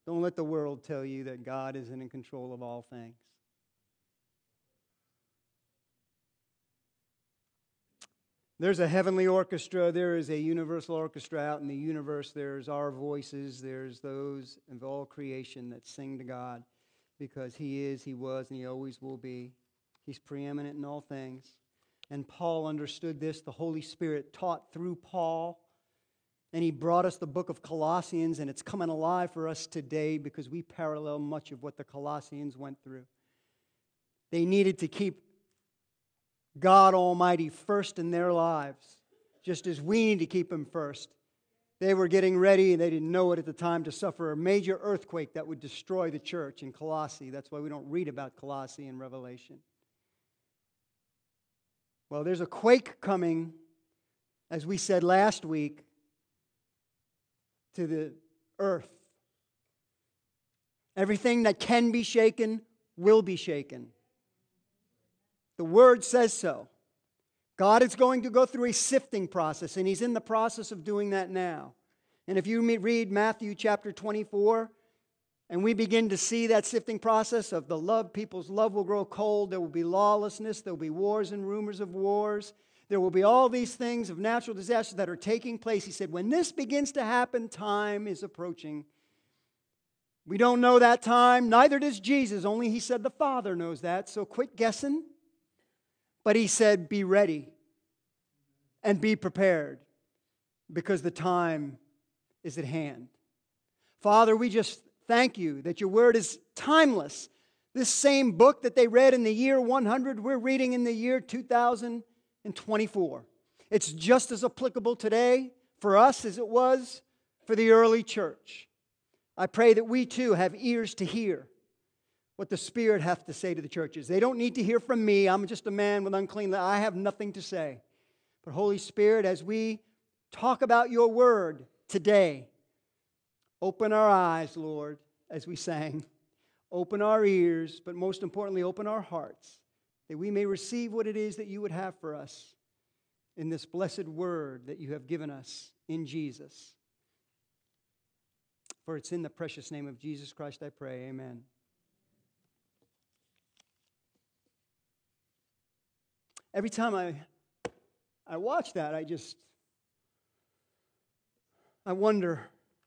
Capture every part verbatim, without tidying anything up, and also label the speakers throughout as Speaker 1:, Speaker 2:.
Speaker 1: Don't let the world tell you that God isn't in control of all things. There's a heavenly orchestra. There is a universal orchestra out in the universe. There's our voices. There's those of all creation that sing to God because He is, He was, and He always will be. He's preeminent in all things. And Paul understood this. The Holy Spirit taught through Paul. And he brought us the book of Colossians, and it's coming alive for us today because we parallel much of what the Colossians went through. They needed to keep God Almighty first in their lives, just as we need to keep Him first. They were getting ready, and they didn't know it at the time, to suffer a major earthquake that would destroy the church in Colossae. That's why we don't read about Colossae in Revelation. Well, there's a quake coming, as we said last week, to the earth. Everything that can be shaken will be shaken. The Word says so. God is going to go through a sifting process, and He's in the process of doing that now. And if you read Matthew chapter twenty-four, and we begin to see that sifting process of the love, people's love will grow cold, there will be lawlessness, there will be wars and rumors of wars. There will be all these things of natural disasters that are taking place. He said, when this begins to happen, time is approaching. We don't know that time. Neither does Jesus. Only He said the Father knows that. So quit guessing. But He said, be ready and be prepared because the time is at hand. Father, we just thank You that Your Word is timeless. This same book that they read in the year one hundred, we're reading in the year two thousand twenty-four. It's just as applicable today for us as it was for the early church. I pray that we too have ears to hear what the Spirit hath to say to the churches. They don't need to hear from me. I'm just a man with unclean lips. I have nothing to say. But Holy Spirit, as we talk about Your Word today, open our eyes, Lord, as we sang. Open our ears, but most importantly, open our hearts, that we may receive what it is that You would have for us in this blessed Word that You have given us in Jesus. For it's in the precious name of Jesus Christ I pray. Amen. Every time I, I watch that, I just, I wonder,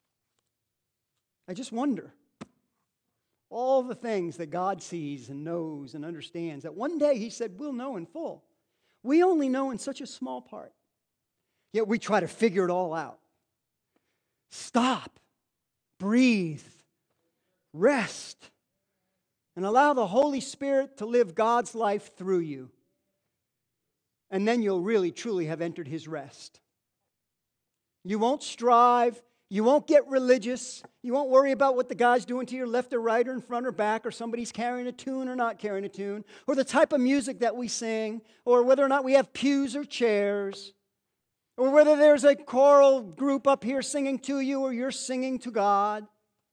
Speaker 1: I just wonder. All the things that God sees and knows and understands, that one day He said we'll know in full. We only know in such a small part. Yet we try to figure it all out. Stop. Breathe. Rest. And allow the Holy Spirit to live God's life through you. And then you'll really, truly have entered His rest. You won't strive. You won't get religious. You won't worry about what the guy's doing to your left or right or in front or back, or somebody's carrying a tune or not carrying a tune, or the type of music that we sing, or whether or not we have pews or chairs, or whether there's a choral group up here singing to you or you're singing to God.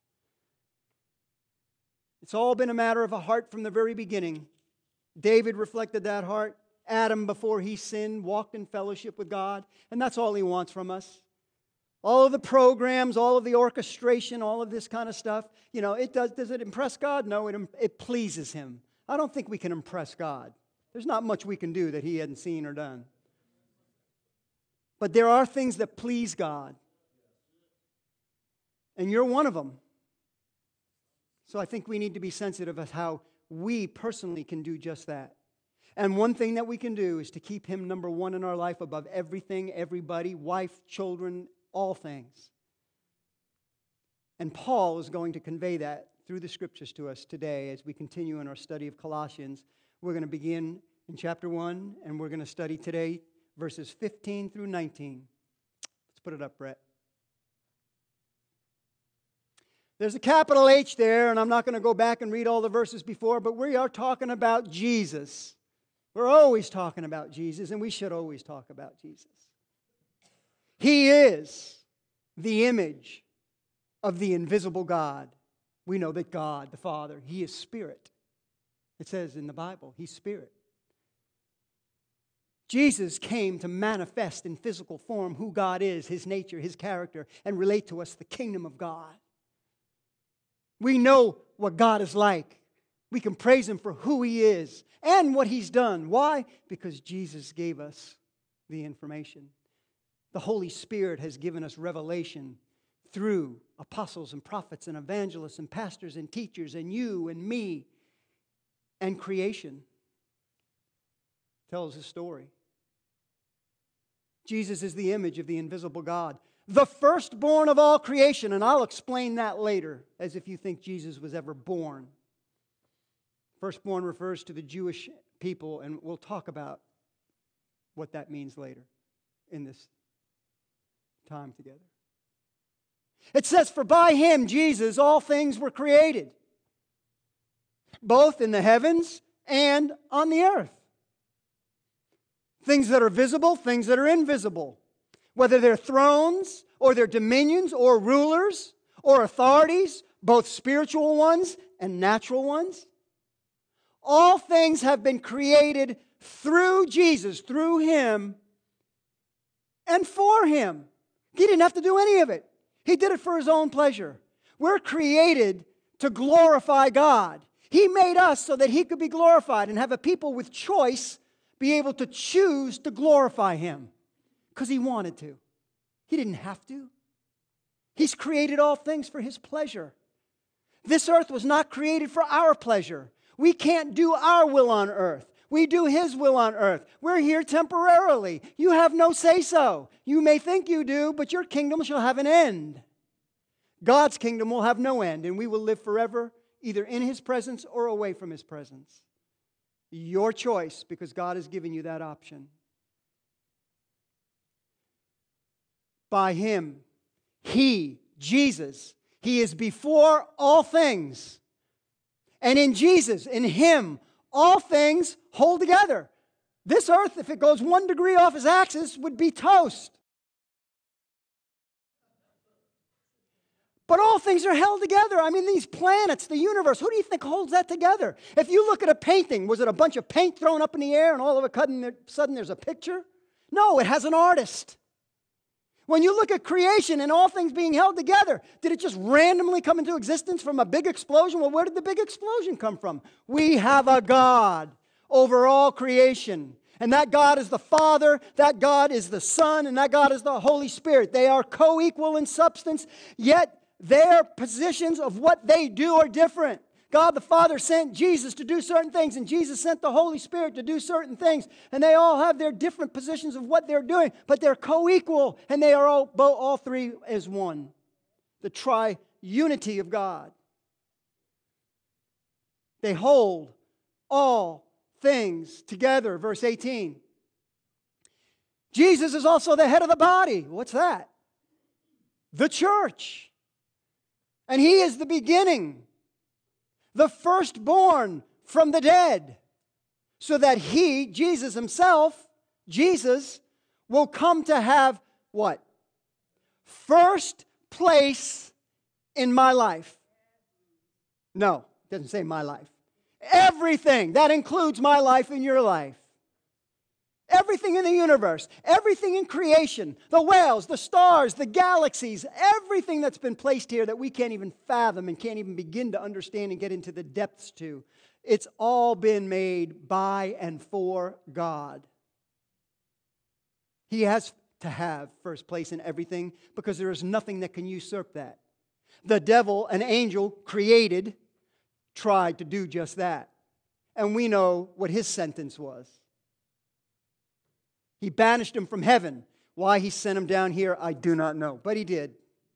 Speaker 1: It's all been a matter of a heart from the very beginning. David reflected that heart. Adam, before he sinned, walked in fellowship with God, and that's all He wants from us. All of the programs, all of the orchestration, all of this kind of stuff, you know, it does, does it impress God? No, it, it pleases Him. I don't think we can impress God. There's not much we can do that He hadn't seen or done. But there are things that please God. And you're one of them. So I think we need to be sensitive of how we personally can do just that. And one thing that we can do is to keep Him number one in our life above everything, everybody, wife, children, all things. And Paul is going to convey that through the Scriptures to us today as we continue in our study of Colossians. We're going to begin in chapter one, and we're going to study today verses fifteen through nineteen. Let's put it up, Brett. There's a capital H there, and I'm not going to go back and read all the verses before, but we are talking about Jesus. We're always talking about Jesus, and we should always talk about Jesus. He is the image of the invisible God. We know that God, the Father, He is Spirit. It says in the Bible, He's Spirit. Jesus came to manifest in physical form who God is, His nature, His character, and relate to us the kingdom of God. We know what God is like. We can praise Him for who He is and what He's done. Why? Because Jesus gave us the information. The Holy Spirit has given us revelation through apostles and prophets and evangelists and pastors and teachers and you and me, and creation tells a story. Jesus is the image of the invisible God, the firstborn of all creation, and I'll explain that later, as if you think Jesus was ever born. Firstborn refers to the Jewish people, and we'll talk about what that means later in this time together. It says, for by Him, Jesus, all things were created, both in the heavens and on the earth. Things that are visible, things that are invisible. Whether they're thrones, or they're dominions, or rulers, or authorities, both spiritual ones and natural ones. All things have been created through Jesus, through Him, and for Him. He didn't have to do any of it. He did it for His own pleasure. We're created to glorify God. He made us so that He could be glorified and have a people with choice be able to choose to glorify Him because He wanted to. He didn't have to. He's created all things for His pleasure. This earth was not created for our pleasure. We can't do our will on earth. We do His will on earth. We're here temporarily. You have no say-so. You may think you do, but your kingdom shall have an end. God's kingdom will have no end, and we will live forever, either in His presence or away from His presence. Your choice, because God has given you that option. By Him, He, Jesus, He is before all things. And in Jesus, in Him, all things hold together. This earth, if it goes one degree off its axis, would be toast. But all things are held together. I mean, these planets, the universe, who do you think holds that together? If you look at a painting, was it a bunch of paint thrown up in the air and all of a sudden there's a picture? No, it has an artist. When you look at creation and all things being held together, did it just randomly come into existence from a big explosion? Well, where did the big explosion come from? We have a God over all creation. And that God is the Father, that God is the Son, and that God is the Holy Spirit. They are co-equal in substance, yet their positions of what they do are different. God the Father sent Jesus to do certain things, and Jesus sent the Holy Spirit to do certain things. And they all have their different positions of what they're doing, but they're co-equal, and they are all, all three as one. The tri-unity of God. They hold all things together, verse eighteen. Jesus is also the head of the body. What's that? The church. And He is the beginning, the firstborn from the dead, so that He, Jesus Himself, Jesus, will come to have what? First place in my life. No, it doesn't say my life. Everything. That includes my life and your life. Everything in the universe, everything in creation, the whales, the stars, the galaxies, everything that's been placed here that we can't even fathom and can't even begin to understand and get into the depths to. It's all been made by and for God. He has to have first place in everything because there is nothing that can usurp that. The devil, an angel created, tried to do just that. And we know what his sentence was. He banished him from heaven. Why He sent him down here, I do not know. But He did.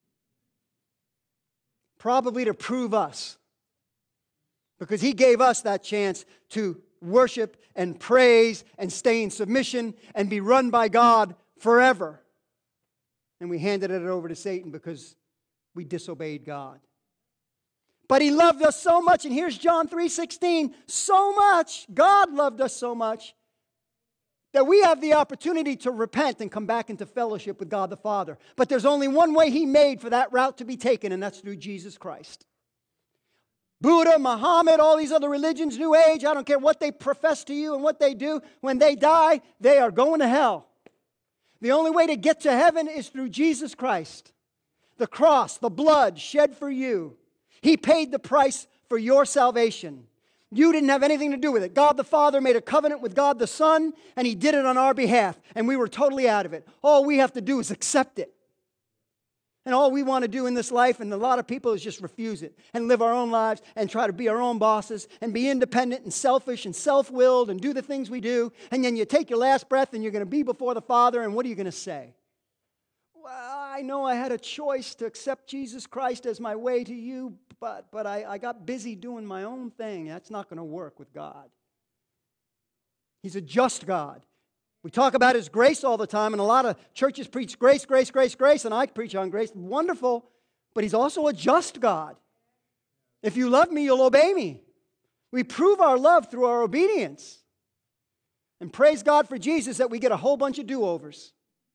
Speaker 1: Probably to prove us. Because He gave us that chance to worship and praise and stay in submission and be run by God forever. And we handed it over to Satan because we disobeyed God. But He loved us so much, and here's John three sixteen, so much, God loved us so much, that we have the opportunity to repent and come back into fellowship with God the Father. But there's only one way He made for that route to be taken, and that's through Jesus Christ. Buddha, Muhammad, all these other religions, New Age, I don't care what they profess to you and what they do, when they die, they are going to hell. The only way to get to heaven is through Jesus Christ. The cross, the blood shed for you. He paid the price for your salvation. You didn't have anything to do with it. God the Father made a covenant with God the Son, and He did it on our behalf, and we were totally out of it. All we have to do is accept it. And all we want to do in this life, and a lot of people, is just refuse it and live our own lives and try to be our own bosses and be independent and selfish and self-willed and do the things we do. And then you take your last breath and you're going to be before the Father, and what are you going to say? Well, I know I had a choice to accept Jesus Christ as my way to you, but, but I, I got busy doing my own thing. That's not going to work with God. He's a just God. We talk about His grace all the time, and a lot of churches preach grace, grace, grace, grace, and I preach on grace. Wonderful, but He's also a just God. If you love me, you'll obey me. We prove our love through our obedience. And praise God for Jesus that we get a whole bunch of do-overs.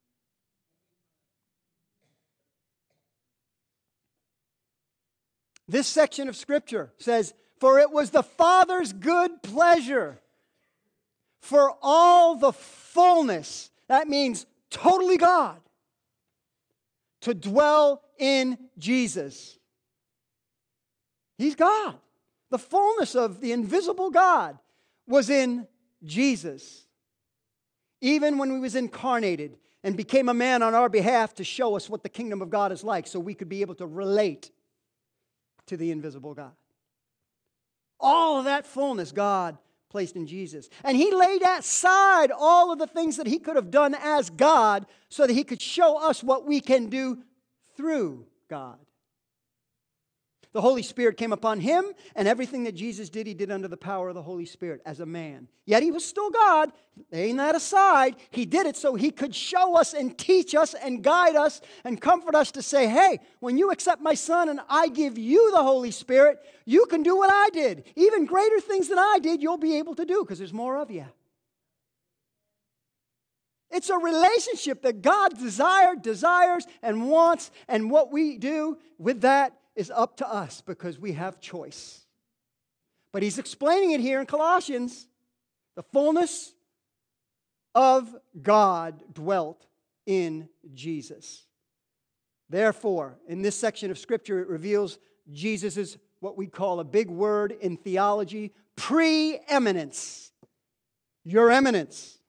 Speaker 1: This section of Scripture says, "For it was the Father's good pleasure for all the fullness," that means totally God, "to dwell in Jesus." He's God. The fullness of the invisible God was in Jesus. Even when He was incarnated and became a man on our behalf to show us what the kingdom of God is like, so we could be able to relate to the invisible God. All of that fullness God placed in Jesus. And He laid aside all of the things that He could have done as God so that He could show us what we can do through God. The Holy Spirit came upon Him, and everything that Jesus did, He did under the power of the Holy Spirit as a man. Yet He was still God. Laying that aside, He did it so He could show us and teach us and guide us and comfort us to say, hey, when you accept my Son and I give you the Holy Spirit, you can do what I did. Even greater things than I did, you'll be able to do because there's more of you. It's a relationship that God desired, desires, and wants, and what we do with that is up to us because we have choice. But he's explaining it here in Colossians. The fullness of God dwelt in Jesus. Therefore, in this section of Scripture, it reveals Jesus' what we call a big word in theology, preeminence. Your eminence.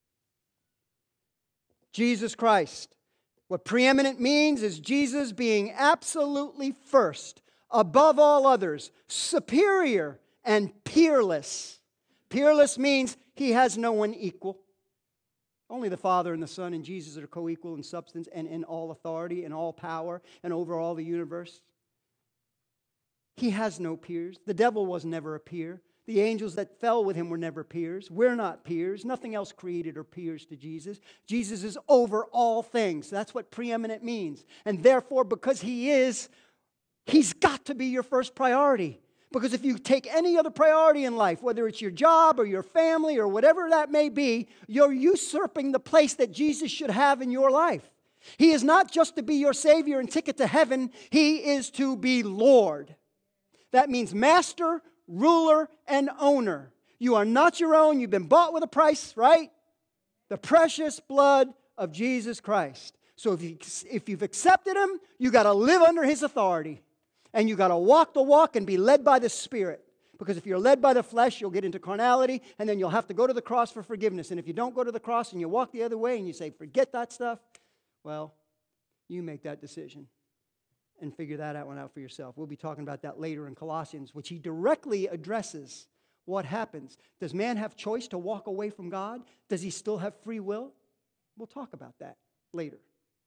Speaker 1: Jesus Christ. What preeminent means is Jesus being absolutely first, above all others, superior and peerless. Peerless means He has no one equal. Only the Father and the Son and Jesus are co-equal in substance and in all authority and all power and over all the universe. He has no peers. The devil was never a peer. The angels that fell with Him were never peers. We're not peers. Nothing else created are peers to Jesus. Jesus is over all things. That's what preeminent means. And therefore, because He is, He's got to be your first priority. Because if you take any other priority in life, whether it's your job or your family or whatever that may be, you're usurping the place that Jesus should have in your life. He is not just to be your Savior and ticket to heaven. He is to be Lord. That means master, ruler, and owner. You are not your own. You've been bought with a price, right? The precious blood of Jesus Christ. So if, you, if you've accepted Him, you got to live under His authority. And you got to walk the walk and be led by the Spirit. Because if you're led by the flesh, you'll get into carnality, and then you'll have to go to the cross for forgiveness. And if you don't go to the cross and you walk the other way and you say, forget that stuff, well, you make that decision. And figure that out one out for yourself. We'll be talking about that later in Colossians, which he directly addresses what happens. Does man have choice to walk away from God? Does he still have free will? We'll talk about that later.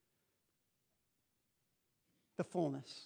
Speaker 1: The fullness.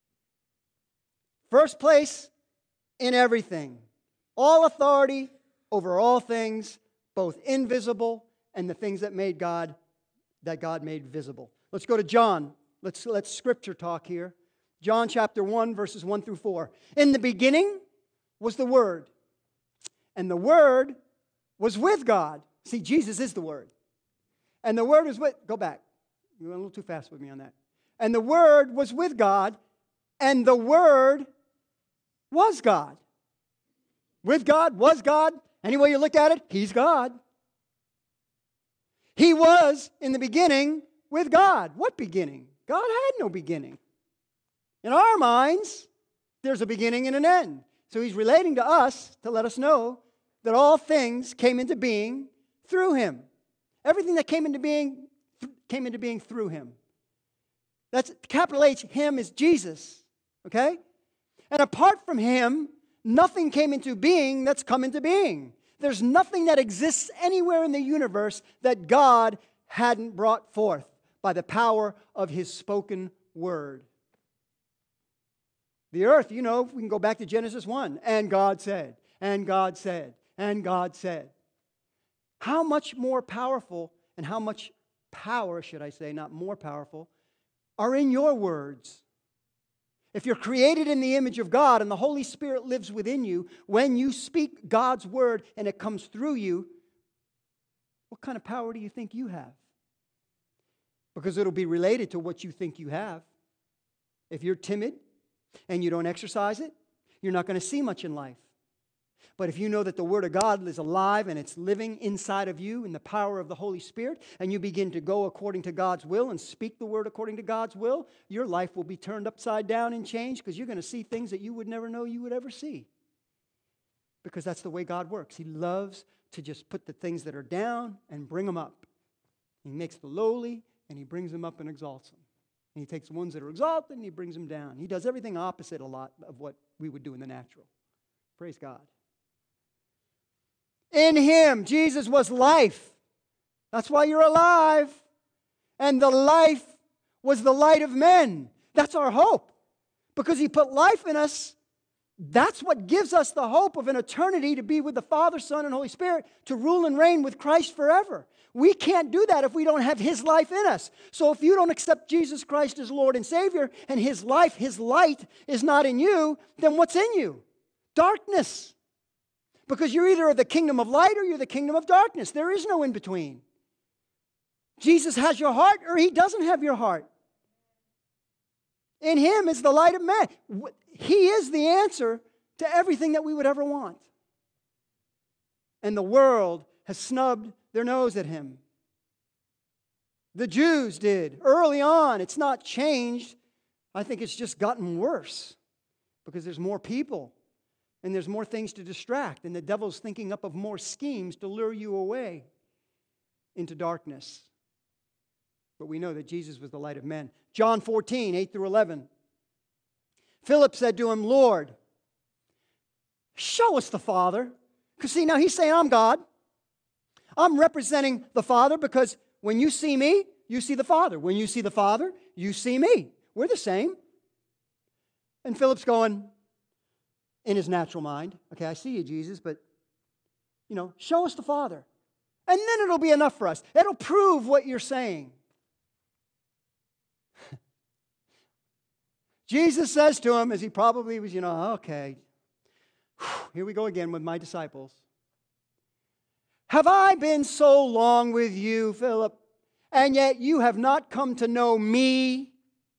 Speaker 1: First place in everything. All authority over all things, both invisible and the things that made God, that God made visible. Let's go to John. Let's, let's scripture talk here. John chapter one, verses one through four. In the beginning was the Word, and the Word was with God. See, Jesus is the Word. And the Word was with, go back. You went a little too fast with me on that. And the Word was with God, and the Word was God. With God, was God. Any way you look at it, He's God. He was in the beginning with God. What beginning? God had no beginning. In our minds, There's a beginning and an end. So he's relating to us to let us know that all things came into being through him. Everything that came into being th- came into being through him. That's capital H, him is Jesus. Okay? And apart from him, nothing came into being that's come into being. There's nothing that exists anywhere in the universe that God hadn't brought forth by the power of his spoken word. The earth, you know, we can go back to Genesis one. And God said, and God said, and God said. How much more powerful and how much power, should I say, not more powerful, are in your words? If you're created in the image of God and the Holy Spirit lives within you, when you speak God's word and it comes through you, what kind of power do you think you have? Because it'll be related to what you think you have. If you're timid and you don't exercise it, you're not going to see much in life. But if you know that the Word of God is alive and it's living inside of you in the power of the Holy Spirit, and you begin to go according to God's will and speak the Word according to God's will, your life will be turned upside down and changed because you're going to see things that you would never know you would ever see. Because that's the way God works. He loves to just put the things that are down and bring them up. He makes the lowly and He brings them up and exalts them. And He takes the ones that are exalted and He brings them down. He does everything opposite a lot of what we would do in the natural. Praise God. In Him, Jesus was life. That's why you're alive. And the life was the light of men. That's our hope. Because He put life in us. That's what gives us the hope of an eternity to be with the Father, Son, and Holy Spirit, to rule and reign with Christ forever. We can't do that if we don't have His life in us. So if you don't accept Jesus Christ as Lord and Savior, and His life, His light is not in you, then what's in you? Darkness. Because you're either the kingdom of light or you're the kingdom of darkness. There is no in between. Jesus has your heart or He doesn't have your heart. In Him is the light of man. He is the answer to everything that we would ever want. And the world has snubbed their nose at Him. The Jews did early on. It's not changed. I think it's just gotten worse because there's more people. And there's more things to distract. And the devil's thinking up of more schemes to lure you away into darkness. But we know that Jesus was the light of men. John fourteen, eight through eleven. Philip said to Him, Lord, show us the Father. Because see, now he's saying, I'm God. I'm representing the Father because when you see me, you see the Father. When you see the Father, you see me. We're the same. And Philip's going, in his natural mind, okay, I see you, Jesus, but, you know, show us the Father. And then it'll be enough for us. It'll prove what you're saying. Jesus says to him, as he probably was, you know, okay, here we go again with my disciples. Have I been so long with you, Philip, and yet you have not come to know me?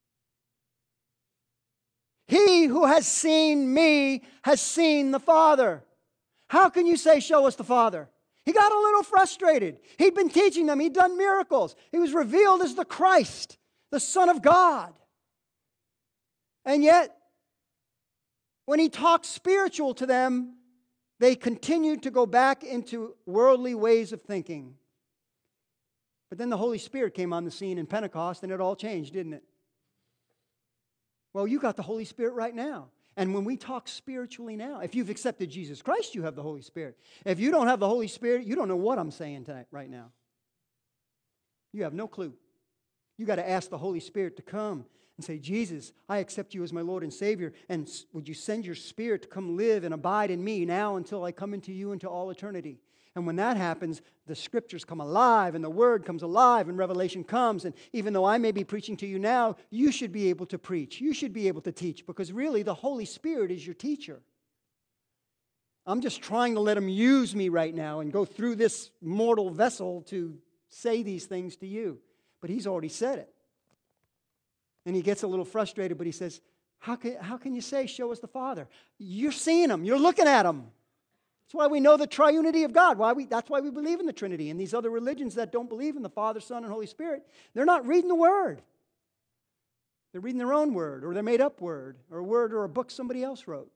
Speaker 1: He who has seen me has seen the Father. How can you say, show us the Father? He got a little frustrated. He'd been teaching them. He'd done miracles. He was revealed as the Christ, the Son of God. And yet, when He talked spiritual to them, they continued to go back into worldly ways of thinking. But then the Holy Spirit came on the scene in Pentecost, and it all changed, didn't it? Well, you got the Holy Spirit right now. And when we talk spiritually now, if you've accepted Jesus Christ, you have the Holy Spirit. If you don't have the Holy Spirit, you don't know what I'm saying tonight, right now. You have no clue. You got to ask the Holy Spirit to come and say, Jesus, I accept you as my Lord and Savior. And would you send your Spirit to come live and abide in me now until I come into you into all eternity? And when that happens, the Scriptures come alive and the Word comes alive and revelation comes. And even though I may be preaching to you now, you should be able to preach. You should be able to teach because really the Holy Spirit is your teacher. I'm just trying to let Him use me right now and go through this mortal vessel to say these things to you. But He's already said it. And he gets a little frustrated, but he says, how can, how can you say, show us the Father? You're seeing Him. You're looking at Him. That's why we know the triunity of God. Why we, that's why we believe in the Trinity. And these other religions that don't believe in the Father, Son, and Holy Spirit, they're not reading the Word. They're reading their own word, or their made-up word, or a word or a book somebody else wrote.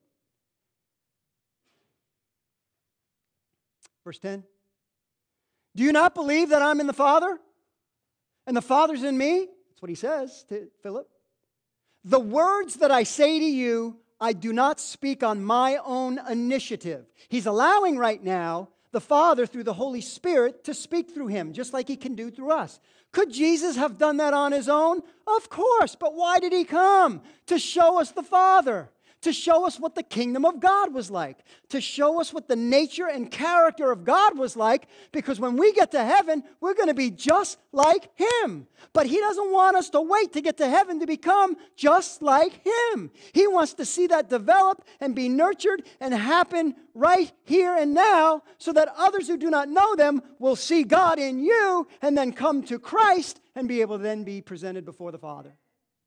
Speaker 1: Verse ten. Do you not believe that I'm in the Father, and the Father's in me? That's what he says to Philip. The words that I say to you, I do not speak on my own initiative. He's allowing right now the Father, through the Holy Spirit, to speak through him, just like he can do through us. Could Jesus have done that on his own? Of course, but why did he come? To show us the Father, to show us what the kingdom of God was like, to show us what the nature and character of God was like, because when we get to heaven, we're going to be just like him. But he doesn't want us to wait to get to heaven to become just like him. He wants to see that develop and be nurtured and happen right here and now, so that others who do not know them will see God in you and then come to Christ and be able to then be presented before the Father.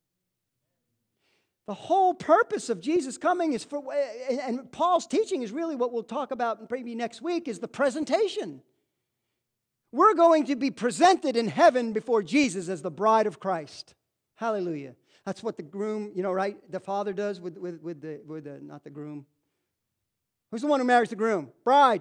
Speaker 1: The whole purpose of Jesus coming is for, and Paul's teaching is really what we'll talk about maybe next week, is the presentation. We're going to be presented in heaven before Jesus as the bride of Christ. Hallelujah. That's what the groom, you know, right, the father does with, with, with, the, with the, not the groom. Who's the one who marries the groom? Bride.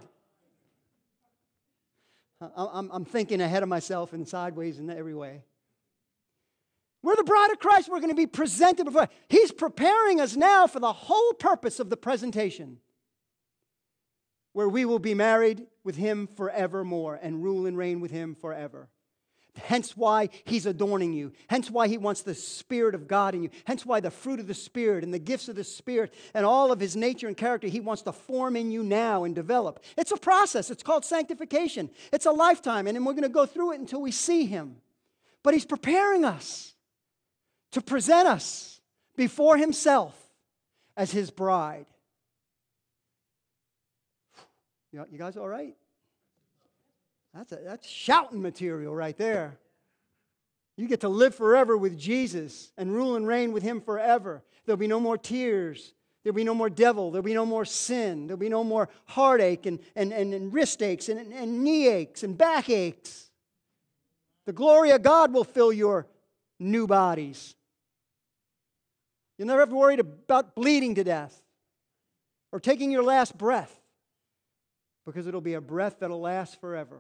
Speaker 1: I'm, I'm thinking ahead of myself and sideways in every way. We're the bride of Christ. We're going to be presented before. He's preparing us now for the whole purpose of the presentation, where we will be married with him forevermore and rule and reign with him forever. Hence why he's adorning you. Hence why he wants the Spirit of God in you. Hence why the fruit of the Spirit and the gifts of the Spirit and all of his nature and character he wants to form in you now and develop. It's a process. It's called sanctification. It's a lifetime, and then we're going to go through it until we see him. But he's preparing us to present us before himself as his bride. You guys all right? That's, a, that's shouting material right there. You get to live forever with Jesus and rule and reign with him forever. There'll be no more tears. There'll be no more devil. There'll be no more sin. There'll be no more heartache and, and, and, and wrist aches and, and knee aches and back aches. The glory of God will fill your new bodies. You'll never have to worry about bleeding to death or taking your last breath, because it'll be a breath that'll last forever.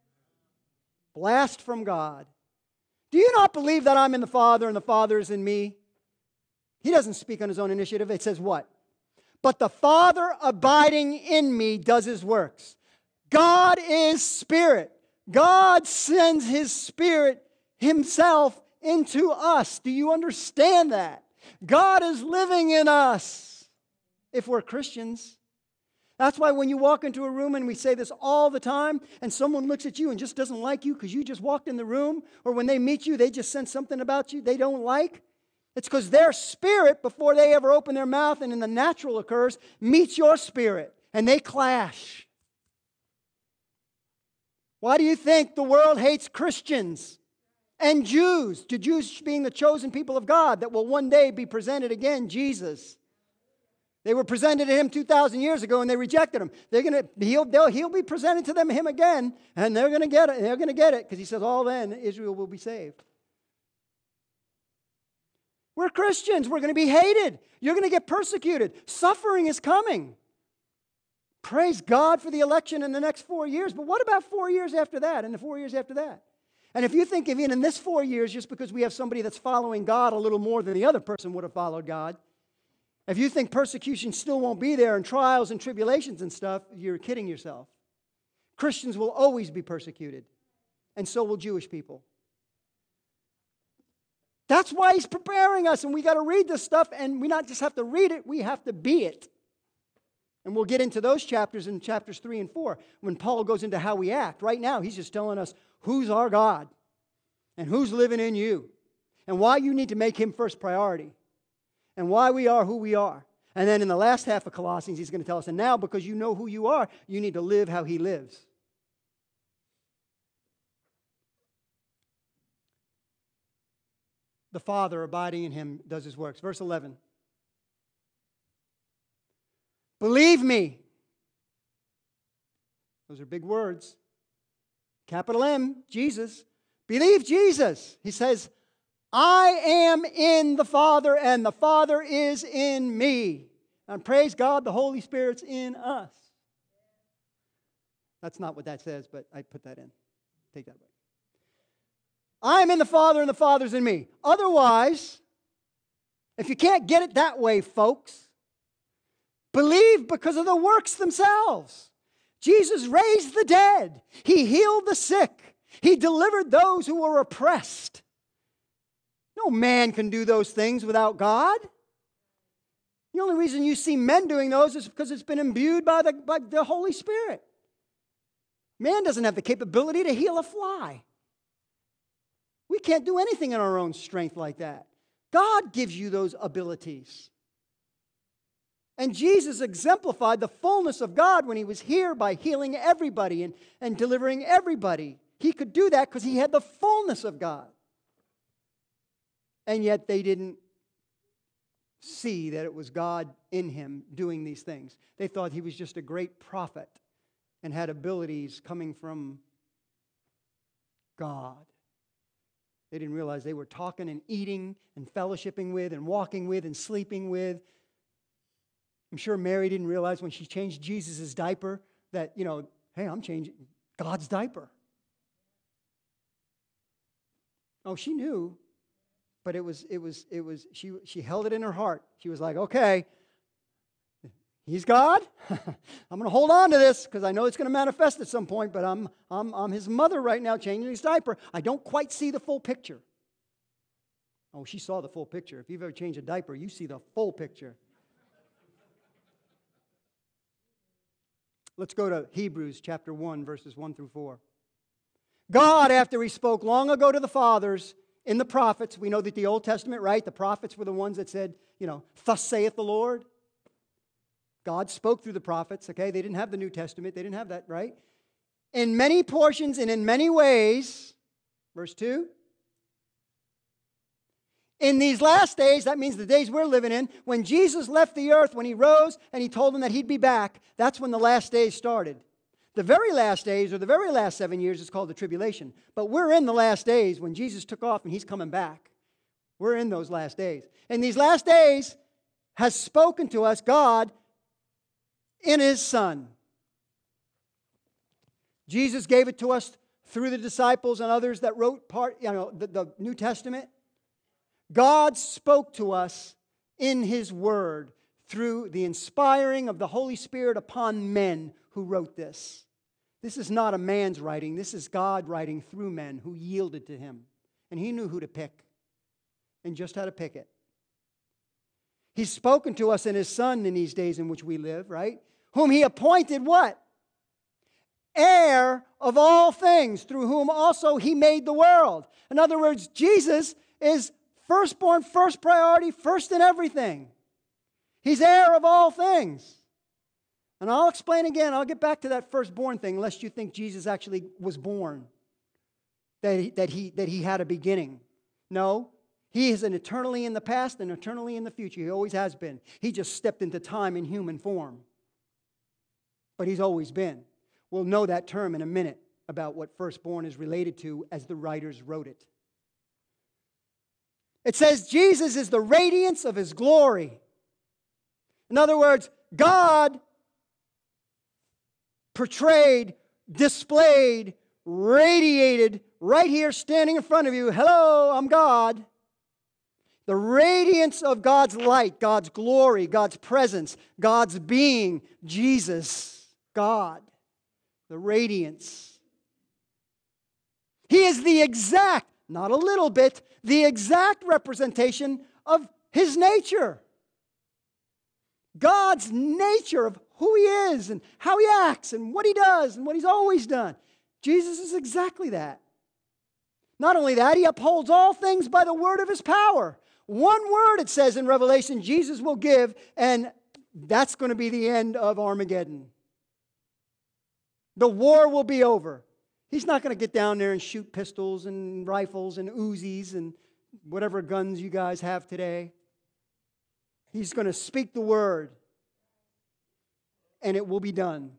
Speaker 1: Blast from God. Do you not believe that I'm in the Father and the Father is in me? He doesn't speak on his own initiative. It says what? But the Father abiding in me does his works. God is Spirit. God sends his Spirit himself into us. Do you understand that? God is living in us if we're Christians. That's why when you walk into a room, and we say this all the time, and someone looks at you and just doesn't like you because you just walked in the room, or when they meet you, they just sense something about you they don't like, it's because their spirit, before they ever open their mouth and in the natural occurs, meets your spirit, and they clash. Why do you think the world hates Christians and Jews? The Jews being the chosen people of God that will one day be presented again, Jesus. They were presented to him two thousand years ago, and they rejected him. They're gonna he'll they'll, he'll be presented to them him again, and they're gonna get it. They're gonna get it because he says, "All then Israel will be saved." We're Christians. We're going to be hated. You're going to get persecuted. Suffering is coming. Praise God for the election in the next four years. But what about four years after that, and the four years after that? And if you think even in this four years, just because we have somebody that's following God a little more than the other person would have followed God, if you think persecution still won't be there and trials and tribulations and stuff, you're kidding yourself. Christians will always be persecuted, and so will Jewish people. That's why he's preparing us, and we got to read this stuff, and we not just have to read it, we have to be it. And we'll get into those chapters in chapters three and four when Paul goes into how we act. Right now, he's just telling us who's our God and who's living in you and why you need to make him first priority and why we are who we are. And then in the last half of Colossians, he's going to tell us, and now because you know who you are, you need to live how he lives. The Father abiding in him does his works. Verse eleven. Believe me. Those are big words. Capital M, Jesus. Believe Jesus. He says, I am in the Father, and the Father is in me. And praise God, the Holy Spirit's in us. That's not what that says, but I put that in. Take that away. I am in the Father, and the Father's in me. Otherwise, if you can't get it that way, folks, believe because of the works themselves. Jesus raised the dead. He healed the sick. He delivered those who were oppressed. No man can do those things without God. The only reason you see men doing those is because it's been imbued by the, by the Holy Spirit. Man doesn't have the capability to heal a fly. We can't do anything in our own strength like that. God gives you those abilities. And Jesus exemplified the fullness of God when he was here by healing everybody and, and delivering everybody. He could do that because he had the fullness of God. And yet they didn't see that it was God in him doing these things. They thought he was just a great prophet and had abilities coming from God. They didn't realize they were talking and eating and fellowshipping with and walking with and sleeping with. I'm sure Mary didn't realize when she changed Jesus' diaper that, you know, hey, I'm changing God's diaper. Oh, she knew, but it was, it was, it was, she, she held it in her heart. She was like, okay, he's God. I'm going to hold on to this because I know it's going to manifest at some point, but I'm, I'm, I'm his mother right now changing his diaper. I don't quite see the full picture. Oh, she saw the full picture. If you've ever changed a diaper, you see the full picture. Let's go to Hebrews chapter one, verses one through four. God, after he spoke long ago to the fathers in the prophets, we know that the Old Testament, right? The prophets were the ones that said, you know, thus saith the Lord. God spoke through the prophets, okay? They didn't have the New Testament. They didn't have that, right? In many portions and in many ways, verse two, in these last days, that means the days we're living in, when Jesus left the earth, when he rose and he told them that he'd be back, that's when the last days started. The very last days, or the very last seven years, is called the tribulation. But we're in the last days when Jesus took off and he's coming back. We're in those last days. And these last days has spoken to us, God, in his Son. Jesus gave it to us through the disciples and others that wrote part, you know, the, the New Testament. God spoke to us in his word through the inspiring of the Holy Spirit upon men who wrote this. This is not a man's writing. This is God writing through men who yielded to him. And he knew who to pick and just how to pick it. He's spoken to us in his Son in these days in which we live, right? Whom he appointed what? Heir of all things, through whom also he made the world. In other words, Jesus is firstborn, first priority, first in everything. He's heir of all things. And I'll explain again, I'll get back to that firstborn thing, lest you think Jesus actually was born, that he, that he, that he had a beginning. No, he is an eternally in the past and eternally in the future. He always has been. He just stepped into time in human form. But he's always been. We'll know that term in a minute about what firstborn is related to as the writers wrote it. It says Jesus is the radiance of his glory. In other words, God portrayed, displayed, radiated right here standing in front of you. Hello, I'm God. The radiance of God's light, God's glory, God's presence, God's being, Jesus, God. The radiance. He is the exact, not a little bit, the exact representation of his nature. God's nature of who he is and how he acts and what he does and what he's always done. Jesus is exactly that. Not only that, he upholds all things by the word of his power. One word, it says in Revelation, Jesus will give, and that's going to be the end of Armageddon. The war will be over. He's not going to get down there and shoot pistols and rifles and Uzis and whatever guns you guys have today. He's going to speak the word, and it will be done.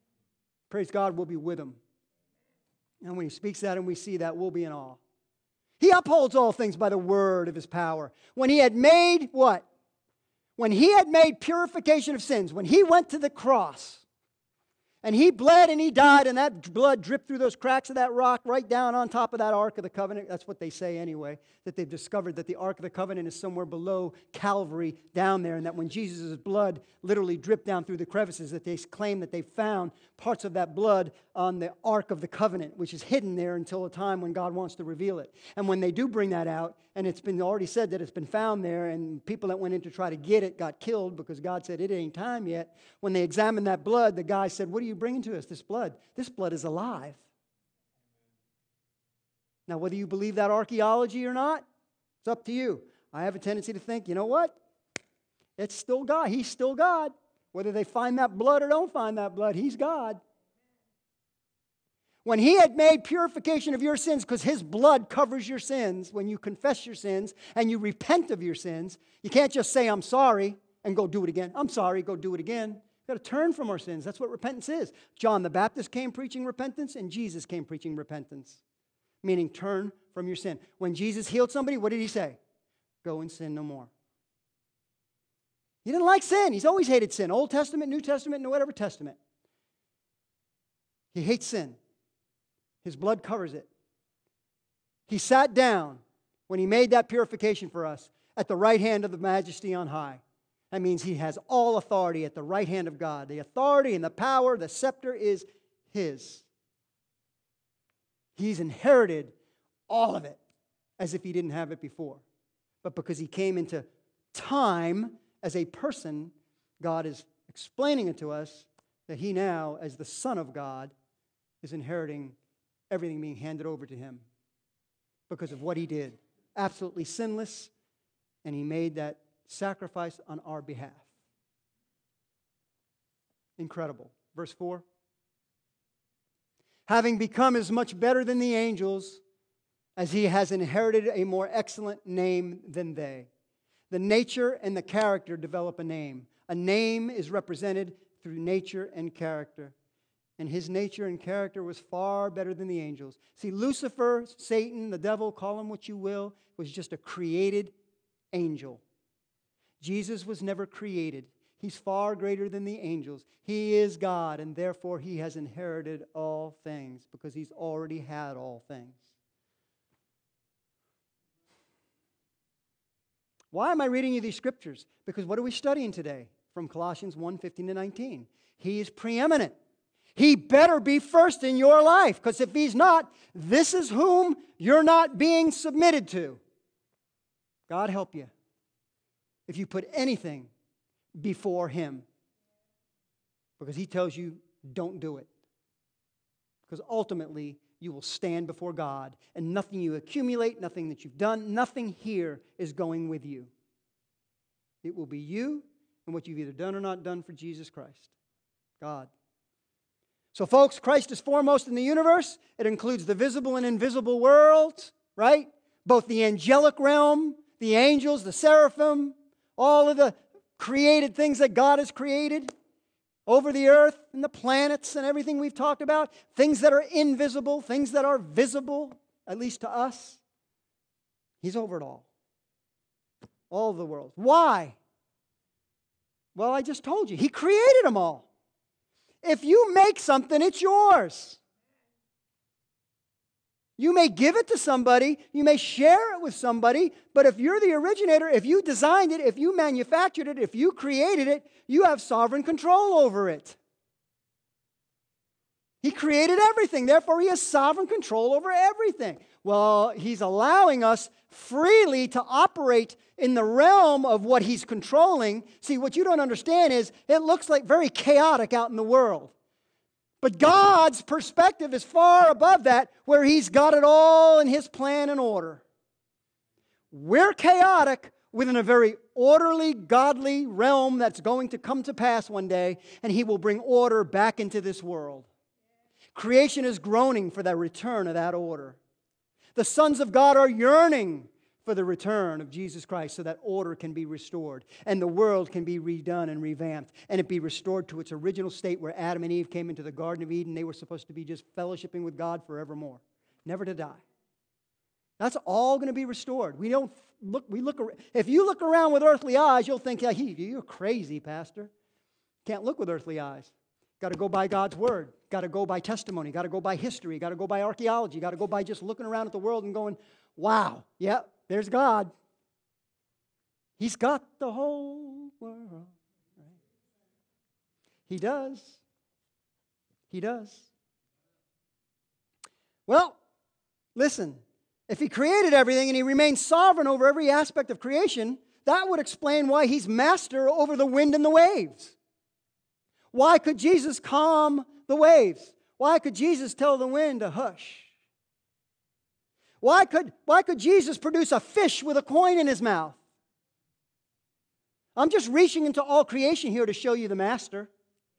Speaker 1: Praise God, we'll be with him. And when he speaks that and we see that, we'll be in awe. He upholds all things by the word of his power. When he had made what? When he had made purification of sins, when he went to the cross, and he bled and he died, and that blood dripped through those cracks of that rock right down on top of that Ark of the Covenant. That's what they say anyway, that they've discovered that the Ark of the Covenant is somewhere below Calvary down there, and that when Jesus' blood literally dripped down through the crevices, that they claim that they found parts of that blood on the Ark of the Covenant, which is hidden there until a time when God wants to reveal it. And when they do bring that out, and it's been already said that it's been found there, and people that went in to try to get it got killed because God said it ain't time yet. When they examined that blood, the guy said, "What are you bringing to us? This blood. This blood is alive." Now, whether you believe that archaeology or not, it's up to you. I have a tendency to think, you know what? It's still God. He's still God. Whether they find that blood or don't find that blood, He's God. When He had made purification of your sins, because His blood covers your sins, when you confess your sins and you repent of your sins, you can't just say, "I'm sorry," and go do it again. "I'm sorry," go do it again. We've got to turn from our sins. That's what repentance is. John the Baptist came preaching repentance, and Jesus came preaching repentance, meaning turn from your sin. When Jesus healed somebody, what did He say? Go and sin no more. He didn't like sin. He's always hated sin. Old Testament, New Testament, and whatever testament. He hates sin. His blood covers it. He sat down when He made that purification for us at the right hand of the Majesty on high. That means He has all authority at the right hand of God. The authority and the power, the scepter is His. He's inherited all of it as if He didn't have it before. But because He came into time as a person, God is explaining it to us that He now, as the Son of God, is inheriting everything being handed over to Him because of what He did. Absolutely sinless, and He made that sacrifice on our behalf. Incredible. Verse four. Having become as much better than the angels, as He has inherited a more excellent name than they. The nature and the character develop a name. A name is represented through nature and character. And His nature and character was far better than the angels. See, Lucifer, Satan, the devil, call him what you will, was just a created angel. Jesus was never created. He's far greater than the angels. He is God, and therefore He has inherited all things because He's already had all things. Why am I reading you these scriptures? Because what are we studying today? From Colossians one, fifteen to nineteen. He is preeminent. He better be first in your life, because if He's not, this is whom you're not being submitted to. God help you if you put anything before Him, because He tells you don't do it. Because ultimately you will stand before God, and nothing you accumulate, nothing that you've done, nothing here is going with you. It will be you and what you've either done or not done for Jesus Christ, God. So folks, Christ is foremost in the universe. It includes the visible and invisible worlds, right? Both the angelic realm, the angels, the seraphim, all of the created things that God has created over the earth and the planets and everything we've talked about. Things that are invisible, things that are visible, at least to us. He's over it all. All of the world. Why? Well, I just told you. He created them all. If you make something, it's yours. You may give it to somebody, you may share it with somebody, but if you're the originator, if you designed it, if you manufactured it, if you created it, you have sovereign control over it. He created everything, therefore He has sovereign control over everything. Well, He's allowing us freely to operate in the realm of what He's controlling. See, what you don't understand is it looks like very chaotic out in the world. But God's perspective is far above that, where He's got it all in His plan and order. We're chaotic within a very orderly, godly realm that's going to come to pass one day, and He will bring order back into this world. Creation is groaning for the return of that order. The sons of God are yearning for the return of Jesus Christ so that order can be restored and the world can be redone and revamped and it be restored to its original state where Adam and Eve came into the Garden of Eden. They were supposed to be just fellowshipping with God forevermore, never to die. That's all going to be restored. We don't look, we look, if you look around with earthly eyes, you'll think, yeah, he, you're crazy, Pastor. Can't look with earthly eyes. Got to go by God's word. Got to go by testimony. Got to go by history. Got to go by archaeology. Got to go by just looking around at the world and going, wow, yeah, there's God. He's got the whole world. He does. He does. Well, listen, if he created everything and he remains sovereign over every aspect of creation, that would explain why he's master over the wind and the waves. Why could Jesus calm the waves? Why could Jesus tell the wind to hush? Why could, why could Jesus produce a fish with a coin in his mouth? I'm just reaching into all creation here to show you the master.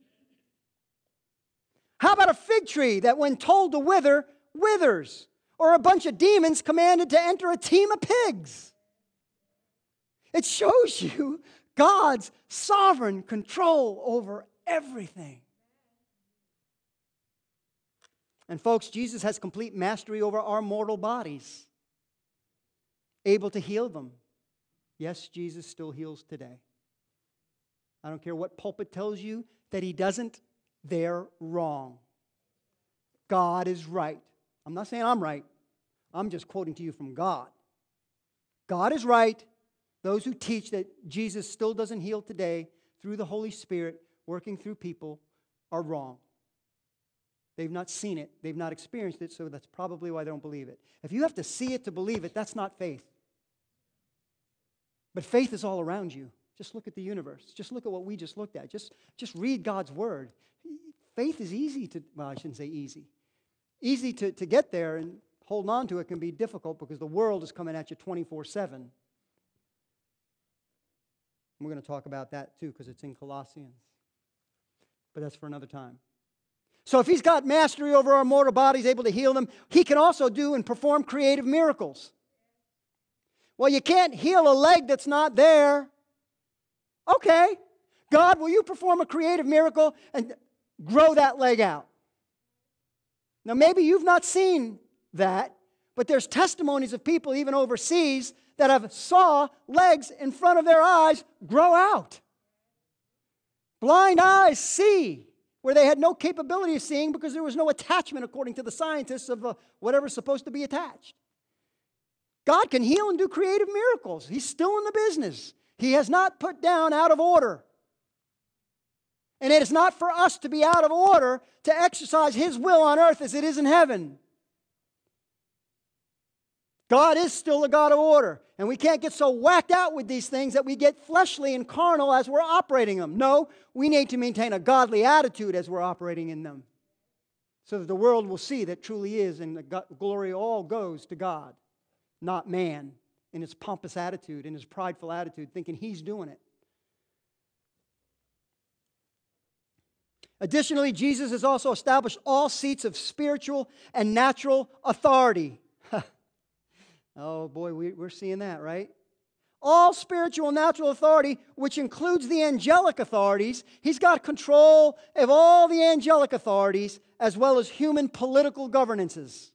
Speaker 1: How about a fig tree that when told to wither, withers? Or a bunch of demons commanded to enter a team of pigs? It shows you God's sovereign control over everything. And folks, Jesus has complete mastery over our mortal bodies, able to heal them. Yes, Jesus still heals today. I don't care what pulpit tells you that he doesn't, they're wrong. God is right. I'm not saying I'm right. I'm just quoting to you from God. God is right. Those who teach that Jesus still doesn't heal today through the Holy Spirit working through people are wrong. They've not seen it. They've not experienced it, so that's probably why they don't believe it. If you have to see it to believe it, that's not faith. But faith is all around you. Just look at the universe. Just look at what we just looked at. Just, just read God's word. Faith is easy to, well, I shouldn't say easy. Easy to, to get there, and holding on to it can be difficult because the world is coming at you twenty-four seven. We're going to talk about that too because it's in Colossians. But that's for another time. So if he's got mastery over our mortal bodies, able to heal them, he can also do and perform creative miracles. Well, you can't heal a leg that's not there. Okay. God, will you perform a creative miracle and grow that leg out? Now, maybe you've not seen that, but there's testimonies of people even overseas that have saw legs in front of their eyes grow out. Blind eyes see where they had no capability of seeing because there was no attachment, according to the scientists, of uh, whatever's supposed to be attached. God can heal and do creative miracles. He's still in the business. He has not put down out of order. And it is not for us to be out of order to exercise His will on earth as it is in heaven. God is still a God of order. And we can't get so whacked out with these things that we get fleshly and carnal as we're operating them. No, we need to maintain a godly attitude as we're operating in them, so that the world will see that truly is, and the glory all goes to God, not man in his pompous attitude, in his prideful attitude, thinking he's doing it. Additionally, Jesus has also established all seats of spiritual and natural authority. Oh boy, we, we're seeing that, right? All spiritual and natural authority, which includes the angelic authorities. He's got control of all the angelic authorities as well as human political governances.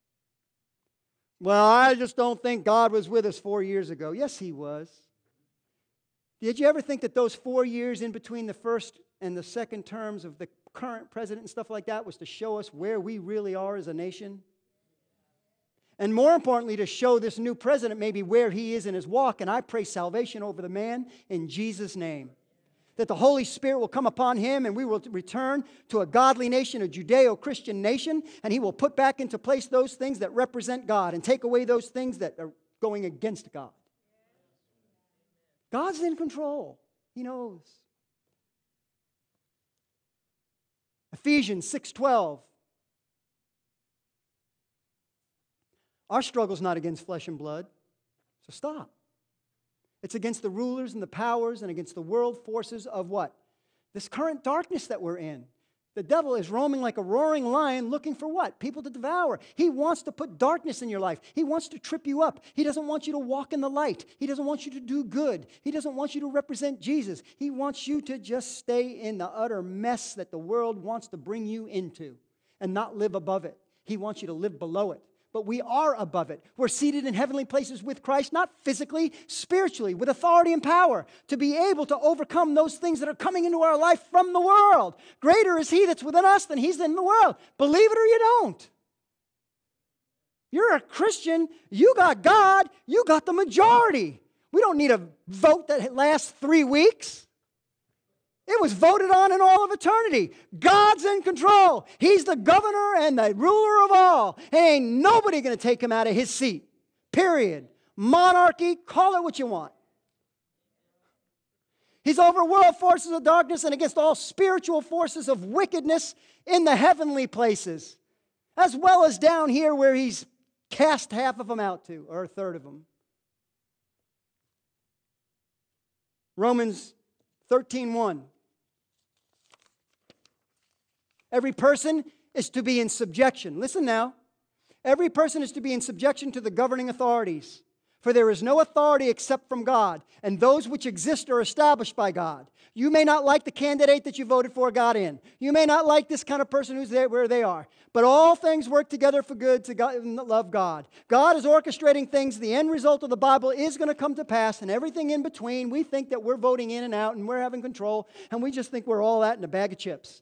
Speaker 1: Well, I just don't think God was with us four years ago. Yes, He was. Did you ever think that those four years in between the first and the second terms of the current president and stuff like that was to show us where we really are as a nation? And more importantly, to show this new president maybe where he is in his walk. And I pray salvation over the man in Jesus' name. That the Holy Spirit will come upon him and we will return to a godly nation, a Judeo-Christian nation. And He will put back into place those things that represent God and take away those things that are going against God. God's in control. He knows. Ephesians six twelve. Our struggle's not against flesh and blood, so stop. It's against the rulers and the powers and against the world forces of what? This current darkness that we're in. The devil is roaming like a roaring lion looking for what? People to devour. He wants to put darkness in your life. He wants to trip you up. He doesn't want you to walk in the light. He doesn't want you to do good. He doesn't want you to represent Jesus. He wants you to just stay in the utter mess that the world wants to bring you into and not live above it. He wants you to live below it. but we are above it. We're seated in heavenly places with Christ, not physically, spiritually, with authority and power, to be able to overcome those things that are coming into our life from the world. Greater is He that's within us than He's in the world. Believe it or you don't. You're a Christian, you got God, you got the majority. We don't need a vote that lasts three weeks. It was voted on in all of eternity. God's in control. He's the governor and the ruler of all. And ain't nobody going to take Him out of His seat. Period. Monarchy, call it what you want. He's over world forces of darkness and against all spiritual forces of wickedness in the heavenly places, as well as down here where He's cast half of them out to, or a third of them. Romans thirteen one. Every person is to be in subjection. Listen now. Every person is to be in subjection to the governing authorities. For there is no authority except from God, and those which exist are established by God. You may not like the candidate that you voted for got in. You may not like this kind of person who's there where they are. But all things work together for good to God, love God. God is orchestrating things. The end result of the Bible is going to come to pass, and everything in between, we think that we're voting in and out, and we're having control, and we just think we're all that in a bag of chips.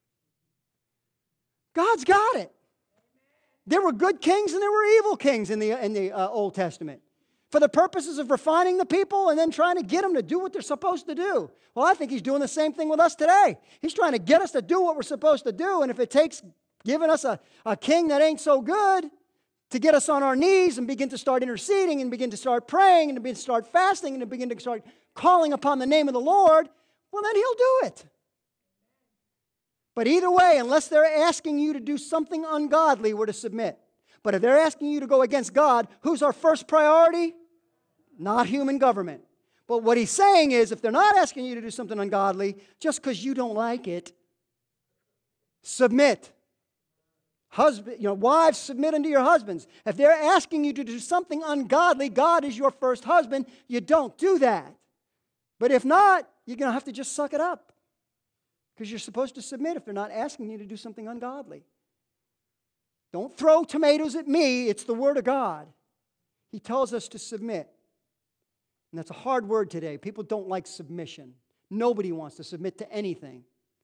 Speaker 1: God's got it. There were good kings and there were evil kings in the, in the uh, Old Testament, for the purposes of refining the people and then trying to get them to do what they're supposed to do. Well, I think He's doing the same thing with us today. He's trying to get us to do what we're supposed to do, and if it takes giving us a, a king that ain't so good to get us on our knees and begin to start interceding and begin to start praying and to begin to start fasting and to begin to start calling upon the name of the Lord, well, then He'll do it. But either way, unless they're asking you to do something ungodly, we're to submit. But if they're asking you to go against God, who's our first priority? Not human government. But what He's saying is, if they're not asking you to do something ungodly, just because you don't like it, submit. Husband, you know, wives, submit unto your husbands. If they're asking you to do something ungodly, God is your first husband, you don't do that. But if not, you're going to have to just suck it up. Because you're supposed to submit if they're not asking you to do something ungodly. Don't throw tomatoes at me. It's the Word of God. He tells us to submit. And that's a hard word today. People don't like submission. Nobody wants to submit to anything.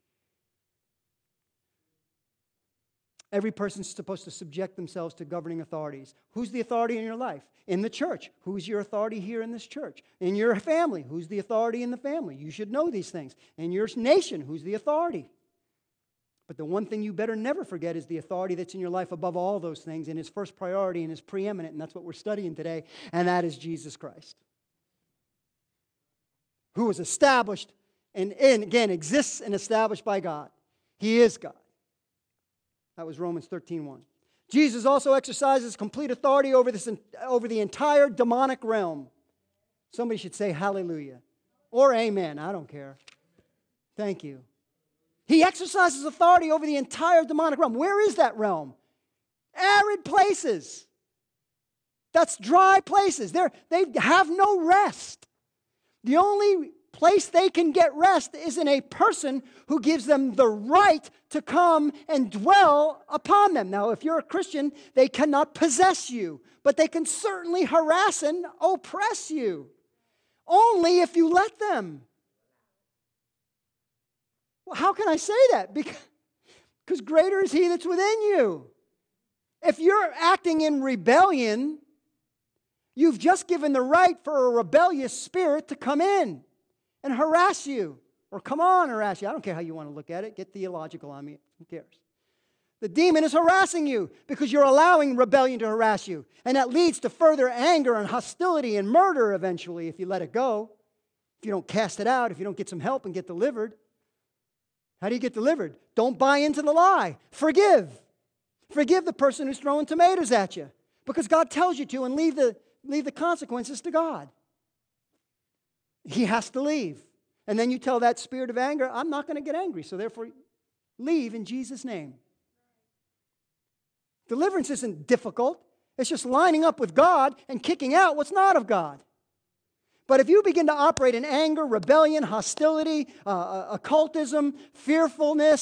Speaker 1: Every person's supposed to subject themselves to governing authorities. Who's the authority in your life? In the church. Who's your authority here in this church? In your family. Who's the authority in the family? You should know these things. In your nation. Who's the authority? But the one thing you better never forget is the authority that's in your life above all those things, and His first priority and His preeminent, and that's what we're studying today, and that is Jesus Christ, who was established and, and again exists and established by God. He is God. That was Romans thirteen one. Jesus also exercises complete authority over, this, over the entire demonic realm. Somebody should say hallelujah or amen. I don't care. Thank you. He exercises authority over the entire demonic realm. Where is that realm? Arid places. That's dry places. They're, they have no rest. The only place they can get rest is in a person who gives them the right to come and dwell upon them. Now, if you're a Christian, they cannot possess you, but they can certainly harass and oppress you. Only if you let them. Well, how can I say that? Because, because greater is He that's within you. If you're acting in rebellion, you've just given the right for a rebellious spirit to come in and harass you, or come on, harass you. I don't care how you want to look at it. Get theological on me. Who cares? The demon is harassing you because you're allowing rebellion to harass you. And that leads to further anger and hostility and murder eventually if you let it go. If you don't cast it out, if you don't get some help and get delivered. How do you get delivered? Don't buy into the lie. Forgive. Forgive the person who's throwing tomatoes at you because God tells you to, and leave the, leave the consequences to God. He has to leave. And then you tell that spirit of anger, I'm not going to get angry, so therefore leave in Jesus' name. Deliverance isn't difficult. It's just lining up with God and kicking out what's not of God. But if you begin to operate in anger, rebellion, hostility, uh, occultism, fearfulness,